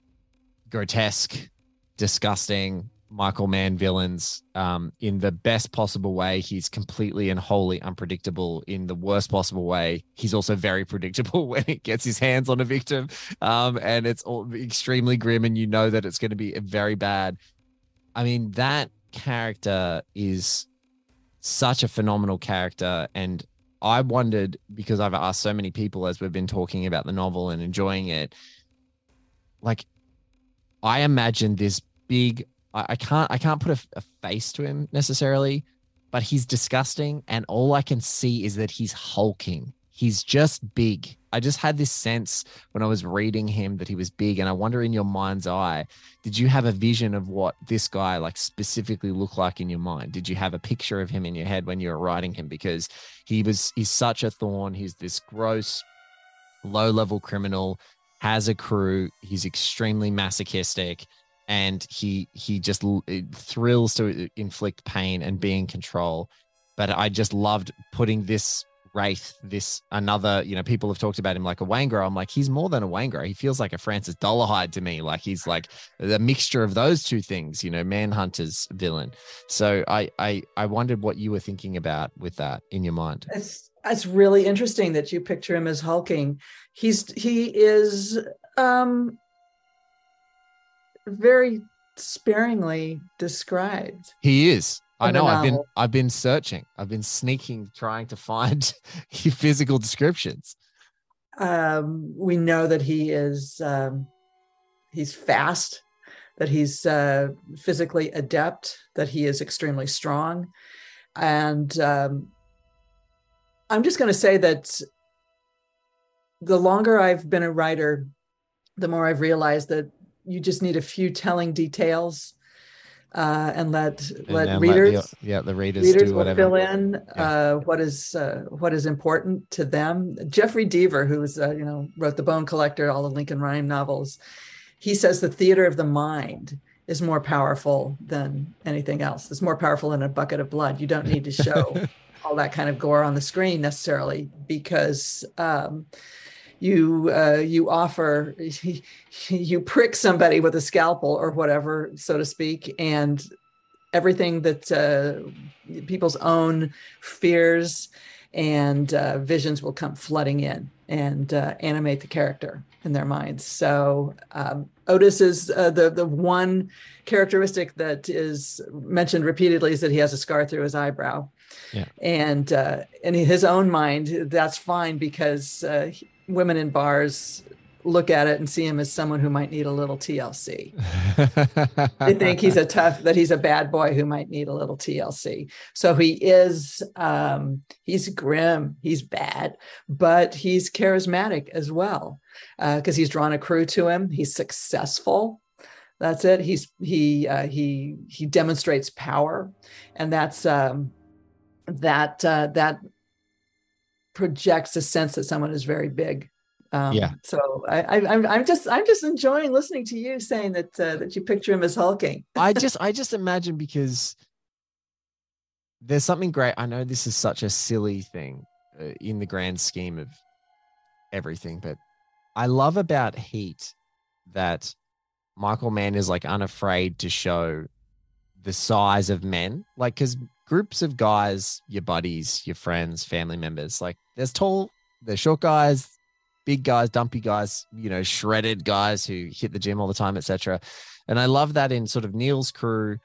grotesque, disgusting Michael Mann villains, in the best possible way. He's completely and wholly unpredictable. In the worst possible way, he's also very predictable when he gets his hands on a victim, and it's all extremely grim, and that it's going to be very bad. I mean, that character is such a phenomenal character, and I wondered, because I've asked so many people as we've been talking about the novel and enjoying it, like I imagine this big, I can't put a face to him necessarily, but he's disgusting. And all I can see is that he's hulking. He's just big. I just had this sense when I was reading him that he was big. And I wonder, in your mind's eye, did you have a vision of what this guy like specifically looked like in your mind? Did you have a picture of him in your head when you were writing him? Because he's such a thorn. He's this gross, low-level criminal, has a crew. He's extremely masochistic. And he just thrills to inflict pain and be in control. But I just loved putting this wraith, people have talked about him like a Waingro. I'm like, he's more than a Waingro. He feels like a Francis Dolarhyde to me. Like he's like the mixture of those two things, Manhunter's villain. So I wondered what you were thinking about with that in your mind. It's really interesting that you picture him as hulking. He is very sparingly described. He is. I know. I've been searching. I've been sneaking, trying to find physical descriptions. We know that he is. He's fast. That he's physically adept. That he is extremely strong. And I'm just going to say that the longer I've been a writer, the more I've realized that you just need a few telling details, and let readers the readers do whatever. Fill in what is important to them. Jeffrey Deaver, who was wrote The Bone Collector, all the Lincoln Rhyme novels, he says the theater of the mind is more powerful than anything else. It's more powerful than a bucket of blood. You don't need to show all that kind of gore on the screen necessarily, because you offer, you prick somebody with a scalpel or whatever, so to speak, and everything that people's own fears and visions will come flooding in and animate the character in their minds. So Otis is the one characteristic that is mentioned repeatedly is that he has a scar through his eyebrow. Yeah. And in his own mind, that's fine, because women in bars look at it and see him as someone who might need a little TLC. They think he's a bad boy who might need a little TLC. So he is, he's grim, he's bad, but he's charismatic as well, because he's drawn a crew to him. He's successful. That's it. He demonstrates power, and that projects a sense that someone is very big. So I'm just enjoying listening to you saying that you picture him as hulking. I just imagine, because there's something great. I know this is such a silly thing in the grand scheme of everything, but I love about Heat that Michael Mann is like unafraid to show the size of men, like, because groups of guys, your buddies, your friends, family members, like there's tall, there's short guys, big guys, dumpy guys, shredded guys who hit the gym all the time, etc. And I love that in sort of Neil's crew,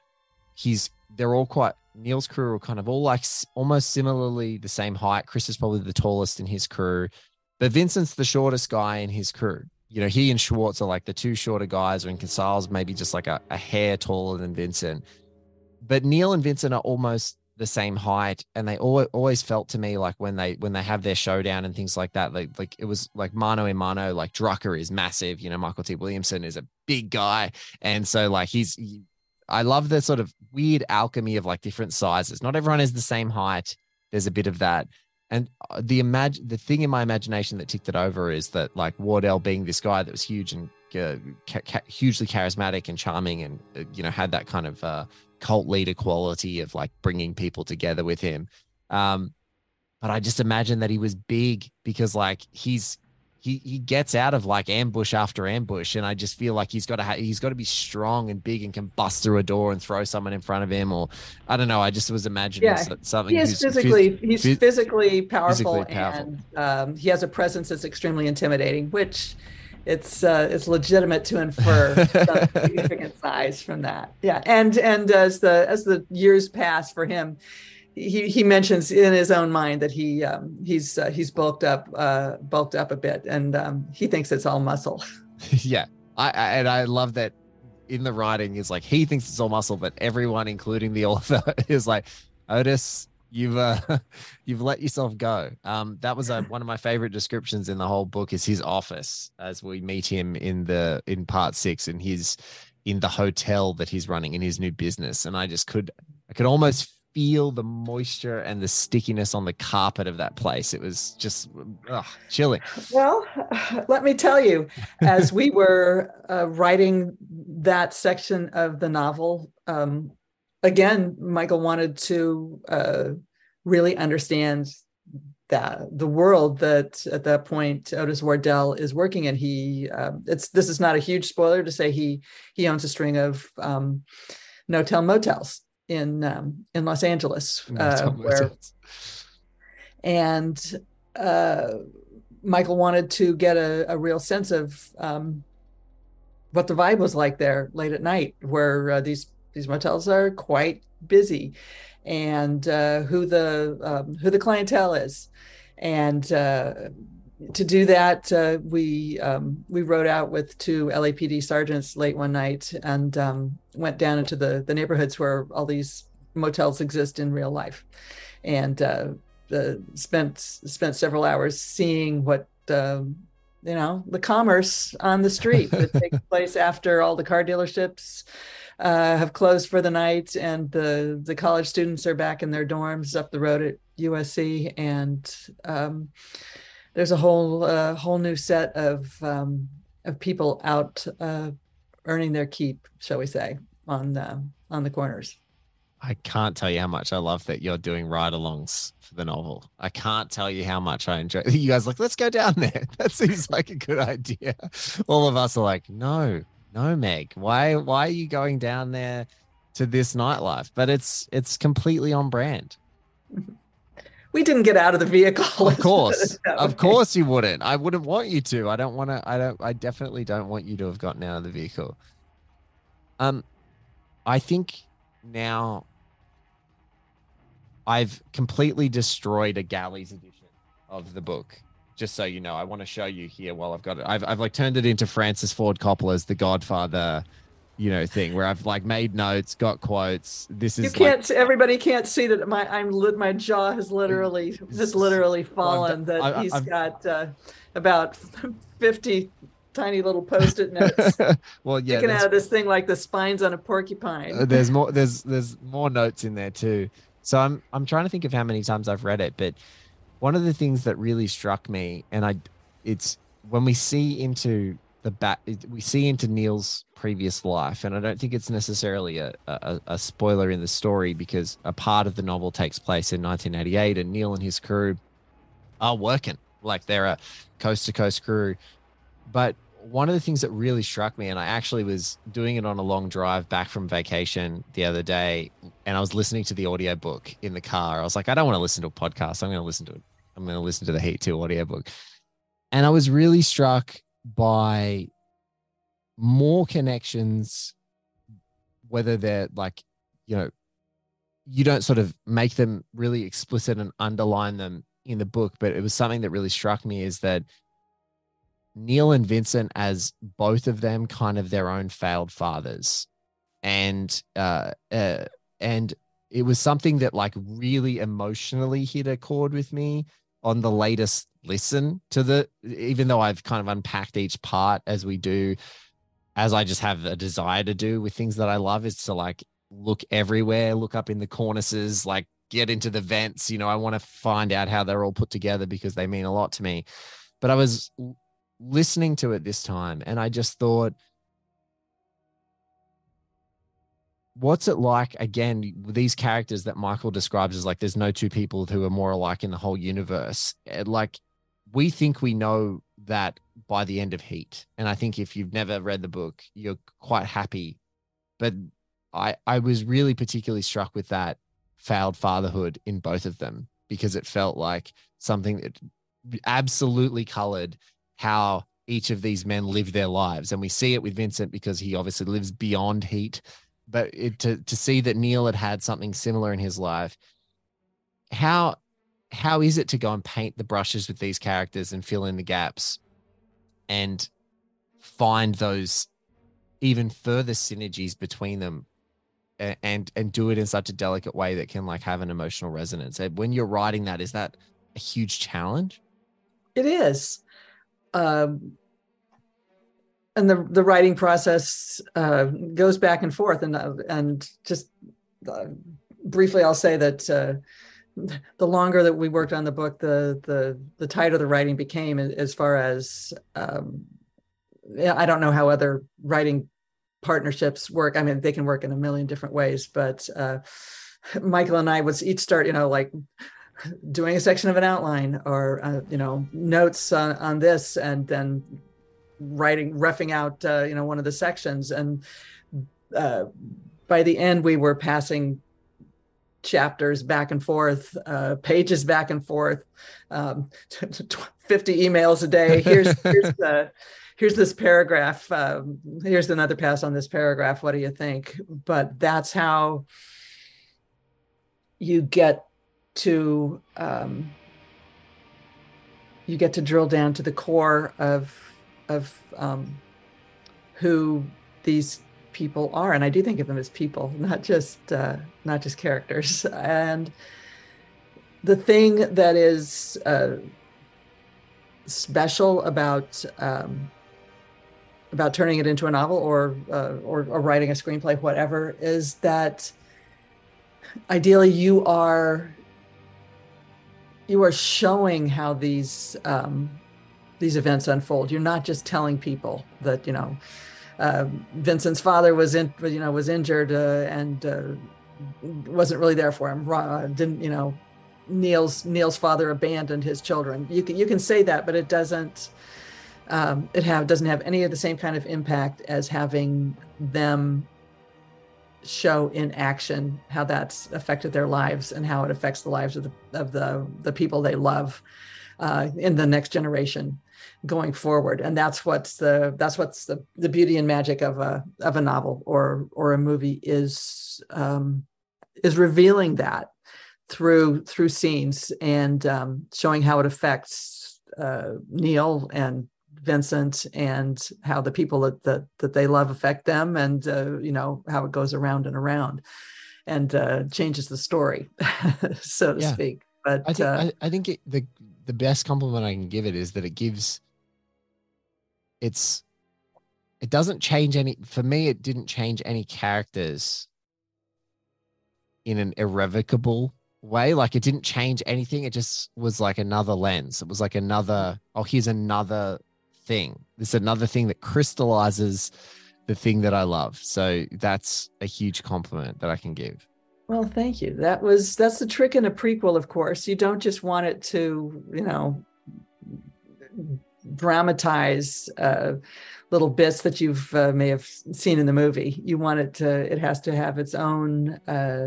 Neil's crew are kind of all like almost similarly the same height. Chris is probably the tallest in his crew, but Vincent's the shortest guy in his crew. He and Schwartz are like the two shorter guys, and Casals maybe just like a hair taller than Vincent. But Neil and Vincent are almost the same height, and they always felt to me like when they have their showdown and things like that, like it was like mano a mano. Like Drucker is massive, Michael T. Williamson is a big guy, and so like I love the sort of weird alchemy of like different sizes. Not everyone is the same height. There's a bit of that, and the thing in my imagination that ticked it over is that like Wardell being this guy that was huge and hugely charismatic and charming, and had that kind of cult leader quality of like bringing people together with him. But I just imagine that he was big because like he gets out of like ambush after ambush. And I just feel like he's got to be strong and big and can bust through a door and throw someone in front of him, or I don't know. I just was imagining something. He's physically powerful, and he has a presence that's extremely intimidating, which it's legitimate to infer some significant size from that. Yeah. And as the years pass for him, he mentions in his own mind that he's bulked up a bit, and he thinks it's all muscle. Yeah. I love that in the writing is like, he thinks it's all muscle, but everyone, including the author, is like, Otis, you've let yourself go. That was one of my favorite descriptions in the whole book, is his office as we meet him in part 6, and he's in the hotel that he's running in his new business. And I could almost feel the moisture and the stickiness on the carpet of that place. It was just chilling. Well, let me tell you, as we were writing that section of the novel, again, Michael wanted to really understand the world that at that point Otis Wardell is working in. This is not a huge spoiler to say he owns a string of no-tell motels in Los Angeles, and Michael wanted to get a real sense of what the vibe was like there late at night, where these motels are quite busy, and who the clientele is. And to do that, we rode out with 2 LAPD sergeants late one night and went down into the neighborhoods where all these motels exist in real life, and spent several hours seeing what the commerce on the street that takes place after all the car dealerships have closed for the night, and the college students are back in their dorms up the road at USC, and there's a whole new set of people out earning their keep, shall we say. on the corners. I can't tell you how much I love that you're doing ride-alongs for the novel. I can't tell you how much I enjoy. You guys are like, let's go down there. That seems like a good idea. All of us are like, no, Meg. Why are you going down there to this nightlife? But it's completely on brand. We didn't get out of the vehicle. Of course you wouldn't. I wouldn't want you to. I definitely don't want you to have gotten out of the vehicle. I think now I've completely destroyed a Galleys edition of the book. Just so you know, I want to show you here while I've got it. I've like turned it into Francis Ford Coppola's The Godfather, thing where I've like made notes, got quotes. Everybody can't see that my jaw has literally fallen. He's got about 50 tiny little Post-it notes. Well, yeah, sticking out of this thing like the spines on a porcupine. There's more notes in there too. So I'm trying to think of how many times I've read it, but one of the things that really struck me, it's when we see into Neil's previous life, and I don't think it's necessarily a spoiler in the story because a part of the novel takes place in 1988, and Neil and his crew are working like they're a coast-to-coast crew. But one of the things that really struck me, and I actually was doing it on a long drive back from vacation the other day, and I was listening to the audiobook in the car. I was like, I don't want to listen to a podcast. I'm going to listen to the Heat 2 audiobook. And I was really struck by more connections, whether they're like, you don't sort of make them really explicit and underline them in the book, but it was something that really struck me is that Neil and Vincent, as both of them kind of their own failed fathers. And it was something that like really emotionally hit a chord with me on the latest listen to even though I've kind of unpacked each part as we do, as I just have a desire to do with things that I love, is to like look everywhere, look up in the cornices, like get into the vents. I want to find out how they're all put together because they mean a lot to me. But I was listening to it this time, and I just thought, what's it like, again, these characters that Michael describes as like, there's no two people who are more alike in the whole universe. Like, we think we know that by the end of Heat. And I think if you've never read the book, you're quite happy. But I was really particularly struck with that failed fatherhood in both of them, because it felt like something that absolutely colored how each of these men live their lives. And we see it with Vincent because he obviously lives beyond Heat, but to see that Neil had something similar in his life, how is it to go and paint the brushes with these characters and fill in the gaps and find those even further synergies between them and do it in such a delicate way that can like have an emotional resonance? When you're writing that, is that a huge challenge? It is. And the writing process goes back and forth, and just briefly, I'll say that the longer that we worked on the book, the tighter the writing became. As far as I don't know how other writing partnerships work. I mean, they can work in a million different ways, but Michael and I would each start, like doing a section of an outline or notes on this, and then roughing out one of the sections, and by the end we were passing chapters back and forth, pages back and forth, 50 emails a day. Here's this paragraph, here's another pass on this paragraph, what do you think? But that's how you get to drill down to the core of who these people are. And I do think of them as people, not just characters. And the thing that is special about turning it into a novel or writing a screenplay, whatever, is that ideally you are showing how these events unfold. You're not just telling people that, Vincent's father was injured and wasn't really there for him. Neil's father abandoned his children. You can say that, but it doesn't have any of the same kind of impact as having them show in action how that's affected their lives and how it affects the lives of the people they love in the next generation going forward. And that's what's the beauty and magic of a novel or a movie is revealing that through scenes and showing how it affects Neil and Vincent and how the people that they love affect them, and how it goes around and around and changes the story, so to speak. But I think the best compliment I can give it is that it doesn't change any. For me, it didn't change any characters in an irrevocable way. Like, it didn't change anything. It just was like another lens. It was like here's another thing. This is another thing that crystallizes the thing that I love. So that's a huge compliment that I can give. Well, thank you. That's the trick in a prequel, of course. You don't just want it to, dramatize little bits that you've may have seen in the movie. You want it has to have its own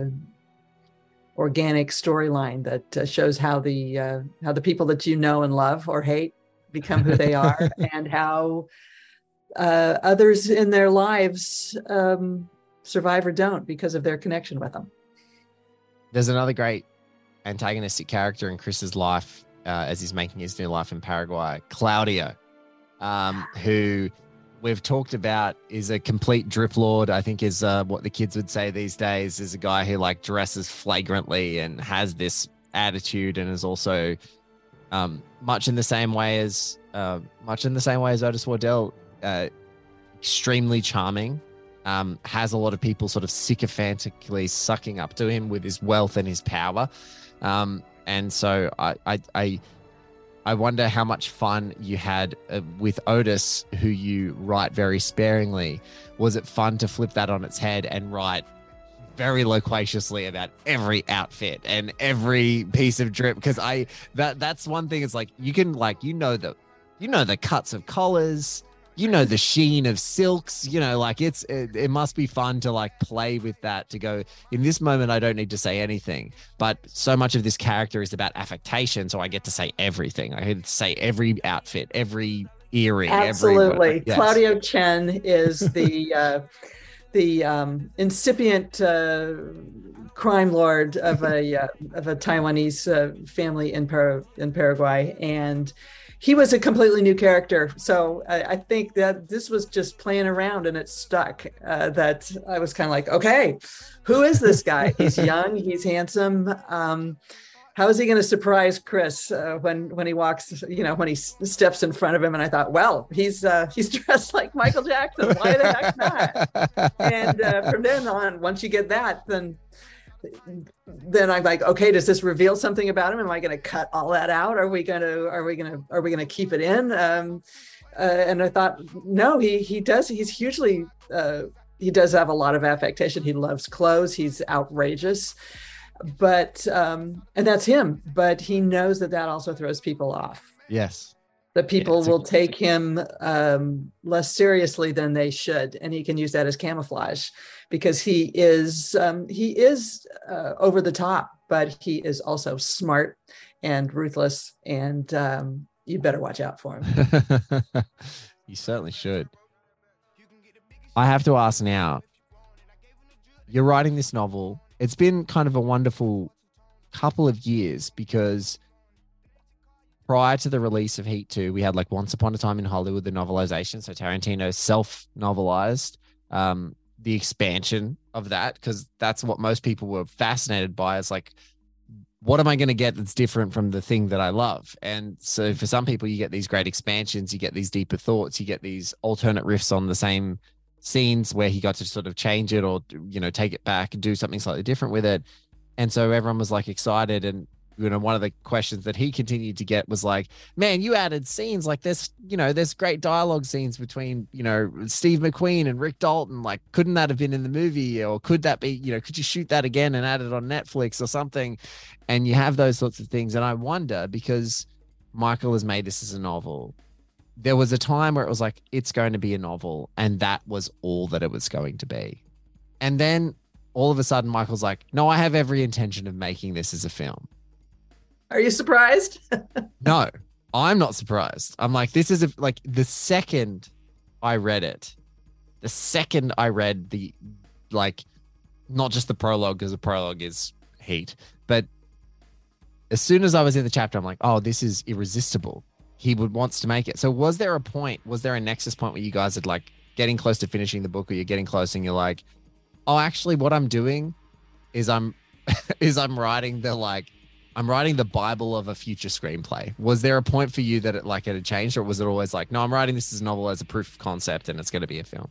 organic storyline that shows how the people that you know and love or hate become who they are, and how others in their lives survive or don't because of their connection with them. There's another great antagonistic character in Chris's life as he's making his new life in Paraguay, Claudio, who we've talked about is a complete drip lord. I think is what the kids would say these days, is a guy who like dresses flagrantly and has this attitude, and is also much in the same way as Otis Wardell, extremely charming, has a lot of people sort of sycophantically sucking up to him with his wealth and his power. And so I wonder how much fun you had with Otis, who you write very sparingly. Was it fun to flip that on its head and write very loquaciously about every outfit and every piece of drip? Because that's one thing. It's like you can the cuts of collars, the sheen of silks, it must be fun to like play with that, to go, in this moment I don't need to say anything, but so much of this character is about affectation, so I get to say everything. I get to say every outfit, every earring. Absolutely. Yes. Claudio Chen is the incipient crime lord of a Taiwanese family in Paraguay, and he was a completely new character. So I think that this was just playing around and it stuck. That I was kind of like, okay, who is this guy? He's young, he's handsome. How is he going to surprise Chris when he walks, when he steps in front of him? And I thought, well, he's dressed like Michael Jackson. Why the heck not? And from then on, once you get that, then I'm like, okay, does this reveal something about him? Am I going to cut all that out? Are we going to keep it in? And I thought, no, he does. He's hugely, he does have a lot of affectation. He loves clothes. He's outrageous, but, and that's him, but he knows that also throws people off. Yes. That people will take him less seriously than they should, and he can use that as camouflage, because he is over the top, but he is also smart and ruthless, and you better watch out for him. You certainly should. I have to ask now, you're writing this novel. It's been kind of a wonderful couple of years, because prior to the release of Heat 2, we had like Once Upon a Time in Hollywood, the novelization. So Tarantino self-novelized the expansion of that, because that's what most people were fascinated by. It's like, what am I going to get that's different from the thing that I love? And so for some people, you get these great expansions, you get these deeper thoughts, you get these alternate riffs on the same scenes where he got to sort of change it or, take it back and do something slightly different with it. And so everyone was like excited. And one of the questions that he continued to get was like, man, you added scenes like this, there's great dialogue scenes between, Steve McQueen and Rick Dalton. Like, couldn't that have been in the movie, or could that be, could you shoot that again and add it on Netflix or something? And you have those sorts of things. And I wonder, because Michael has made this as a novel, there was a time where it was like, it's going to be a novel, and that was all that it was going to be. And then all of a sudden Michael's like, no, I have every intention of making this as a film. Are you surprised? No, I'm not surprised. I'm like, this is like the second I read it, the second I read the, like, not just the prologue, because the prologue is heat, but as soon as I was in the chapter, I'm like, oh, this is irresistible. He wants to make it. So was there a nexus point where you guys are like getting close to finishing the book, or you're getting close and you're like, oh, actually what I'm doing is I'm writing the Bible of a future screenplay. Was there a point for you that it had changed, or was it always like, no, I'm writing this as a novel as a proof of concept and it's going to be a film?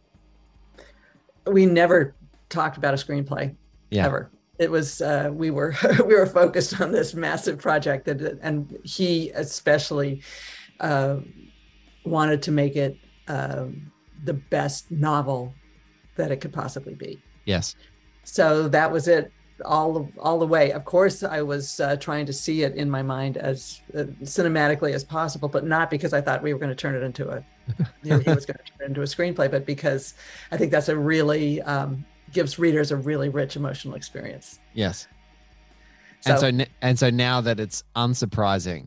We never talked about a screenplay, ever. It was, we were focused on this massive project and he especially wanted to make it the best novel that it could possibly be. Yes. So that was it. All the way. Of course, I was trying to see it in my mind as cinematically as possible, but not because I thought we were going to turn it into he was going to turn it into a screenplay, but because I think that's a really gives readers a really rich emotional experience. Yes. And so now that it's unsurprising,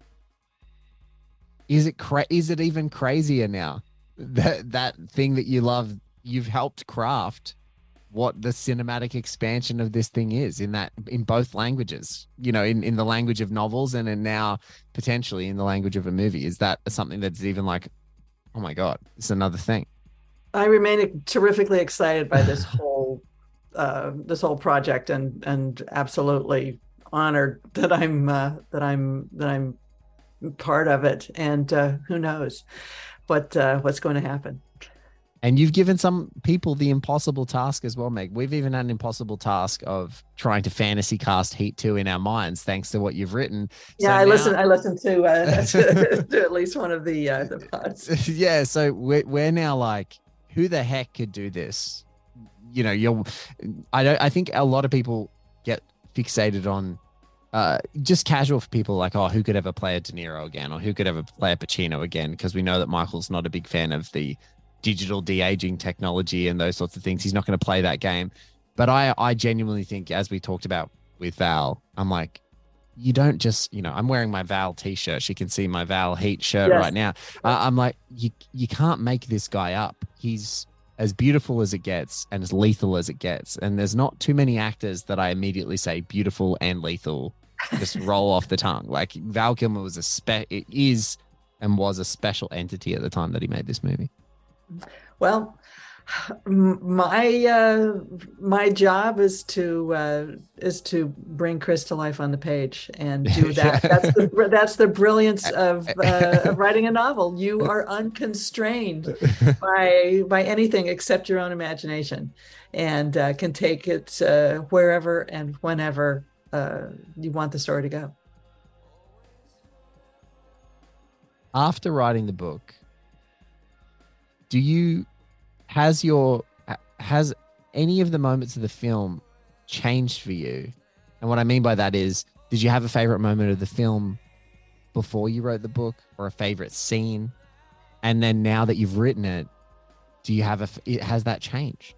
is it even crazier now that thing that you love, you've helped craft what the cinematic expansion of this thing is in both languages, in the language of novels and in now potentially in the language of a movie? Is that something that's even like, oh my God, it's another thing? I remain terrifically excited by this whole project and absolutely honored that I'm part of it. And who knows what's going to happen. And you've given some people the impossible task as well, Meg. We've even had an impossible task of trying to fantasy cast Heat 2 in our minds, thanks to what you've written. Yeah, I listened to at least one of the pods. Yeah, so we're now like, who the heck could do this? I think a lot of people get fixated on just casual people like, oh, who could ever play a De Niro again, or who could ever play a Pacino again? Because we know that Michael's not a big fan of the digital de-aging technology and those sorts of things. He's not going to play that game. But I genuinely think, as we talked about with Val, I'm like, you don't just, I'm wearing my Val t-shirt. She can see my Val Heat shirt right now. I'm like, you can't make this guy up. He's as beautiful as it gets and as lethal as it gets. And there's not too many actors that I immediately say beautiful and lethal just roll off the tongue. Like, Val Kilmer was was a special entity at the time that he made this movie. Well, my job is to bring Chris to life on the page and do that. That's the brilliance of writing a novel. You are unconstrained by anything except your own imagination, and can take it wherever and whenever you want the story to go. After writing the book, has any of the moments of the film changed for you? And what I mean by that is, did you have a favorite moment of the film before you wrote the book, or a favorite scene? And then now that you've written it, has that changed?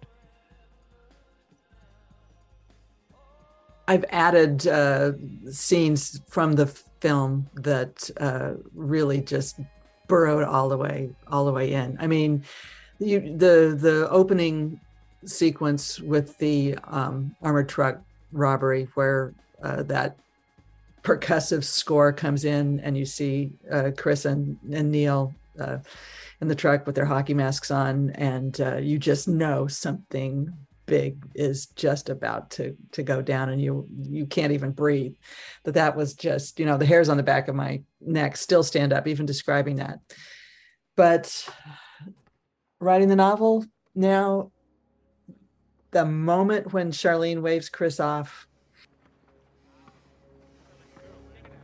I've added scenes from the film that really just burrowed all the way in. I mean, the opening sequence with the armored truck robbery, where that percussive score comes in, and you see Chris and Neil in the truck with their hockey masks on, and you just know something big is just about to go down, and you can't even breathe. That was just, the hairs on the back of my neck still stand up even describing that. But writing the novel now, the moment when Charlene waves Chris off,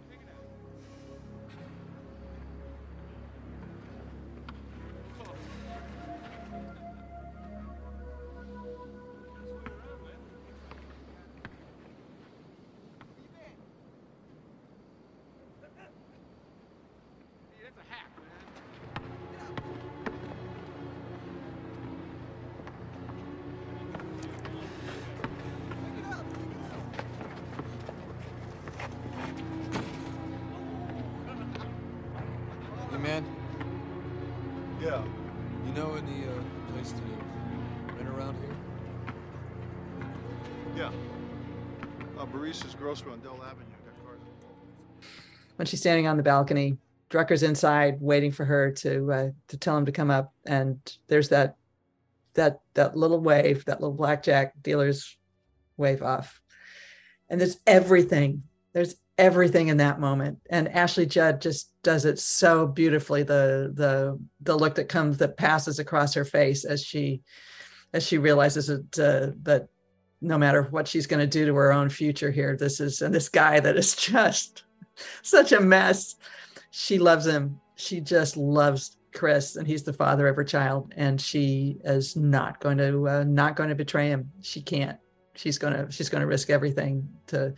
Hey, man. Yeah. You know any place to rent around here? Yeah. Barissa's Grocery on Dell Avenue. Got cars. When she's standing on the balcony, Drucker's inside waiting for her to tell him to come up, and there's that little wave, that little blackjack dealer's wave off, and there's everything in that moment, and Ashley Judd just does it so beautifully. The look that passes across her face as she realizes that no matter what she's going to do to her own future here, this guy that is just such a mess. She loves him. She just loves Chris, and he's the father of her child, and she is not going to betray him. She can't. She's going to risk everything to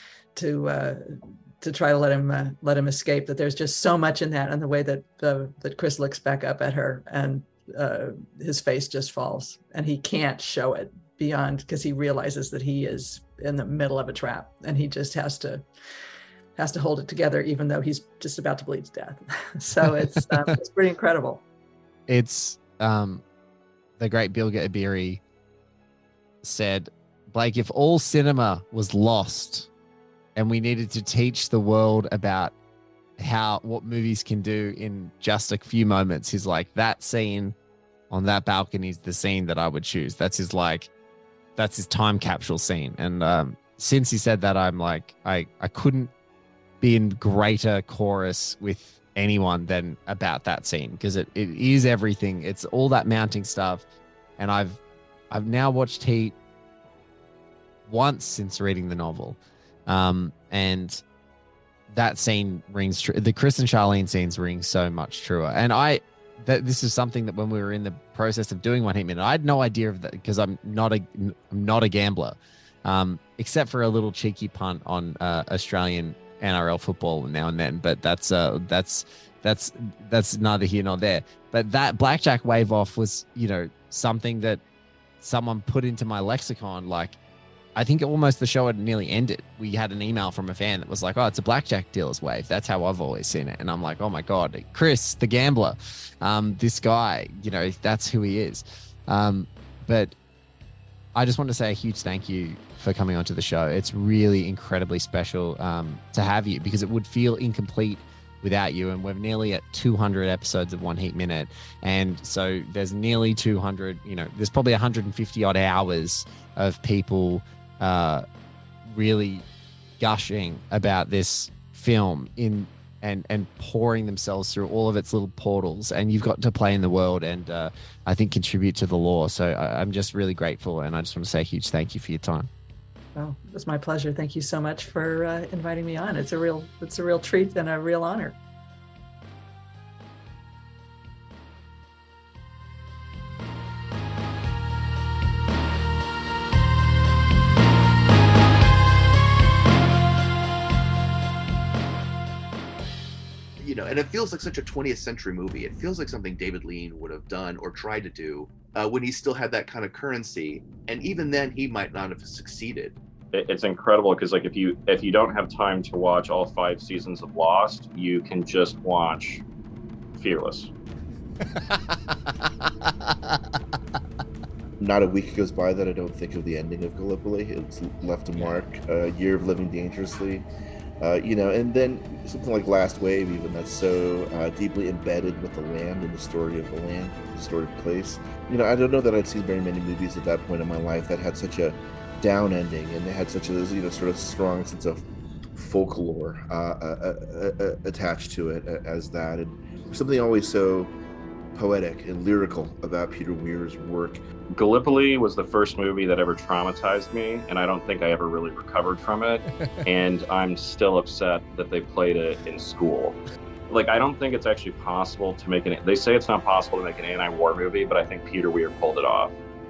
try to let him escape. That there's just so much in that, and the way that Chris looks back up at her, and his face just falls, and he can't show it beyond, because he realizes that he is in the middle of a trap, and he just has to hold it together, even though he's just about to bleed to death. So it's pretty incredible. It's the great Bilge Ebiri said, Blake, if all cinema was lost and we needed to teach the world about what movies can do in just a few moments, he's like, that scene on that balcony is the scene that I would choose. That's his time capsule scene. And since he said that, I'm like, I couldn't be in greater chorus with anyone than about that scene, because it is everything. It's all that mounting stuff. And I've now watched Heat once since reading the novel. And that scene rings true. The Chris and Charlene scenes ring so much truer. And this is something that when we were in the process of doing One Heat Minute, I had no idea of that, because I'm not a gambler, except for a little cheeky punt on Australian NRL football now and then, but that's neither here nor there. But that blackjack wave off was, something that someone put into my lexicon. Like, I think almost the show had nearly ended. We had an email from a fan that was like, "Oh, it's a blackjack dealer's wave." That's how I've always seen it. And I'm like, "Oh my God, Chris, the gambler, this guy, that's who he is." But I just want to say a huge thank you for coming onto the show. It's really incredibly special to have you, because it would feel incomplete without you. And we're nearly at 200 episodes of One Heat Minute. And so there's nearly 200, there's probably 150 odd hours of people really gushing about this film and pouring themselves through all of its little portals, and you've got to play in the world and I think contribute to the lore. So I'm just really grateful, and I just want to say a huge thank you for your time. Well, it was my pleasure. Thank you so much for inviting me on. It's a real treat and a real honor. And it feels like such a 20th century movie. It feels like something David Lean would have done or tried to do when he still had that kind of currency. And even then, he might not have succeeded. It's incredible, because like if you don't have time to watch all 5 seasons of Lost, you can just watch Fearless. Not a week goes by that I don't think of the ending of Gallipoli. It's left a mark. Year of Living Dangerously. And then something like Last Wave, even, that's so deeply embedded with the land and the story of the land, the story of the place. I don't know that I'd seen very many movies at that point in my life that had such a down ending, and they had such a sort of strong sense of folklore attached to it as that, and something always so poetic and lyrical about Peter Weir's work. Gallipoli was the first movie that ever traumatized me, and I don't think I ever really recovered from it. And I'm still upset that they played it in school. Like, I don't think it's actually possible to make they say it's not possible to make an anti-war movie, but I think Peter Weir pulled it off.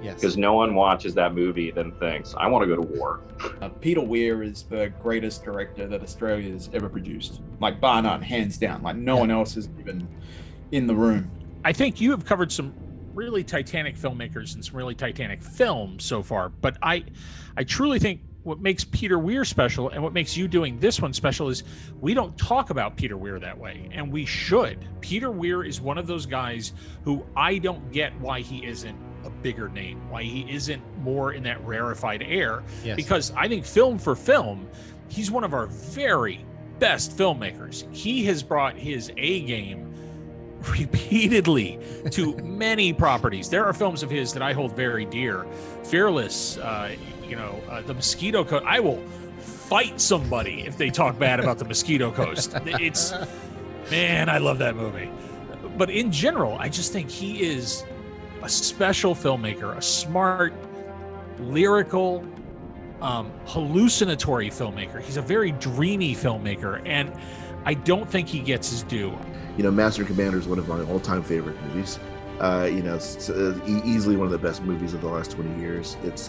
Yes. Because no one watches that movie then thinks, I want to go to war. Peter Weir is the greatest director that Australia has ever produced. Like, bar none, hands down. Like, no one else is even in the room. I think you have covered some really titanic filmmakers and some really titanic films so far, but I truly think what makes Peter Weir special and what makes you doing this one special is we don't talk about Peter Weir that way, and we should. Peter Weir is one of those guys who I don't get why he isn't a bigger name, why he isn't more in that rarefied air. Yes. Because I think film for film, he's one of our very best filmmakers. He has brought his A game repeatedly to many properties. There are films of his that I hold very dear. Fearless, The Mosquito Coast. I will fight somebody if they talk bad about The Mosquito Coast. Man, I love that movie. But in general, I just think he is a special filmmaker, a smart, lyrical, hallucinatory filmmaker. He's a very dreamy filmmaker, and I don't think he gets his due. Master and Commander is one of my all-time favorite movies. It's easily one of the best movies of the last 20 years. It's,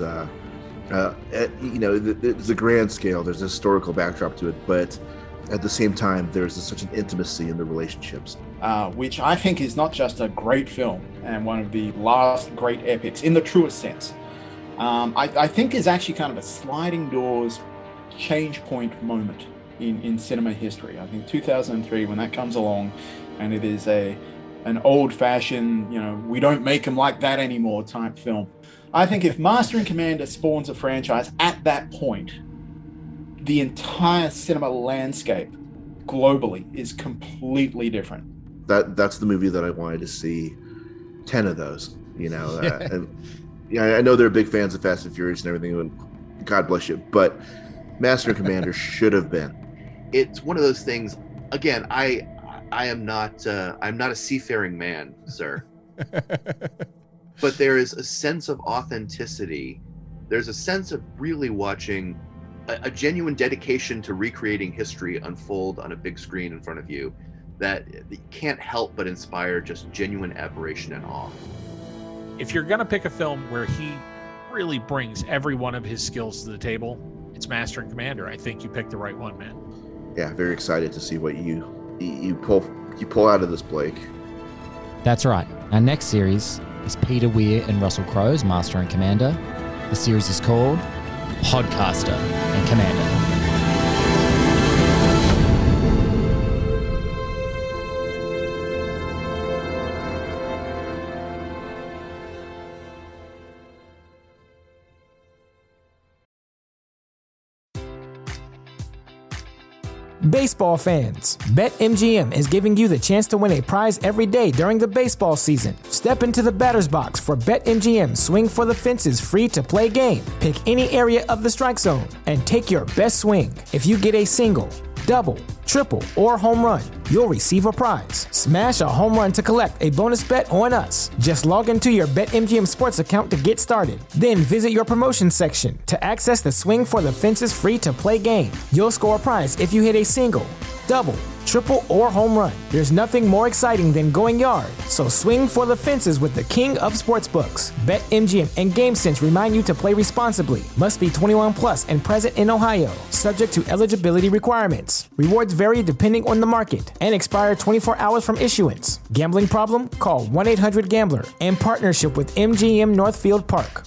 it's a grand scale. There's a historical backdrop to it, but at the same time, there's such an intimacy in the relationships. Which I think is not just a great film and one of the last great epics in the truest sense. I think is actually kind of a sliding doors change point moment in cinema history. I think 2003, when that comes along, and it is an old-fashioned, we don't make them like that anymore type film. I think if Master and Commander spawns a franchise at that point, the entire cinema landscape globally is completely different. That's the movie that I wanted to see 10 of those, and I know they're big fans of Fast and Furious and everything, and God bless you, but Master and Commander should have been. It's one of those things. Again, I'm not a seafaring man, sir. But there is a sense of authenticity. There's a sense of really watching a genuine dedication to recreating history unfold on a big screen in front of you that can't help but inspire just genuine admiration and awe. If you're going to pick a film where he really brings every one of his skills to the table, it's Master and Commander. I think you picked the right one, man. Yeah, very excited to see what you pull out of this, Blake. That's right. Our next series is Peter Weir and Russell Crowe's Master and Commander. The series is called Podcaster and Commander. Baseball fans, BetMGM is giving you the chance to win a prize every day during the baseball season. Step into the batter's box for BetMGM Swing for the Fences free-to-play game. Pick any area of the strike zone and take your best swing. If you get a single, double, triple, or home run, you'll receive a prize. Smash a home run to collect a bonus bet on us. Just log into your BetMGM Sports account to get started. Then visit your promotions section to access the Swing for the Fences free-to-play game. You'll score a prize if you hit a single, double, triple, or home run. There's nothing more exciting than going yard, so swing for the fences with the king of sportsbooks. BetMGM and GameSense remind you to play responsibly. Must be 21 plus and present in Ohio, subject to eligibility requirements. Rewards vary depending on the market and expire 24 hours from issuance. Gambling problem? Call 1-800-GAMBLER. In partnership with MGM Northfield Park.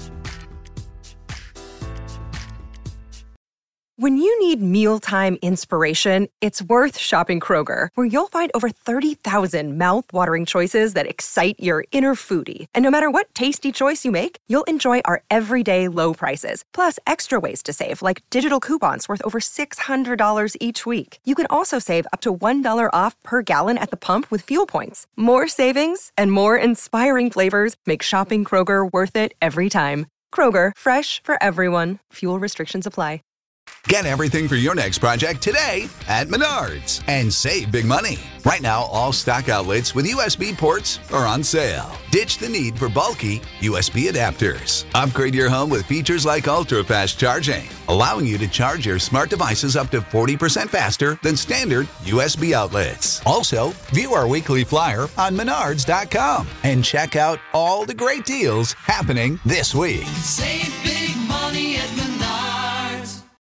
When you need mealtime inspiration, it's worth shopping Kroger, where you'll find over 30,000 mouth-watering choices that excite your inner foodie. And no matter what tasty choice you make, you'll enjoy our everyday low prices, plus extra ways to save, like digital coupons worth over $600 each week. You can also save up to $1 off per gallon at the pump with fuel points. More savings and more inspiring flavors make shopping Kroger worth it every time. Kroger, fresh for everyone. Fuel restrictions apply. Get everything for your next project today at Menards and save big money. Right now, all stock outlets with USB ports are on sale. Ditch the need for bulky USB adapters. Upgrade your home with features like ultra-fast charging, allowing you to charge your smart devices up to 40% faster than standard USB outlets. Also, view our weekly flyer on Menards.com and check out all the great deals happening this week. Save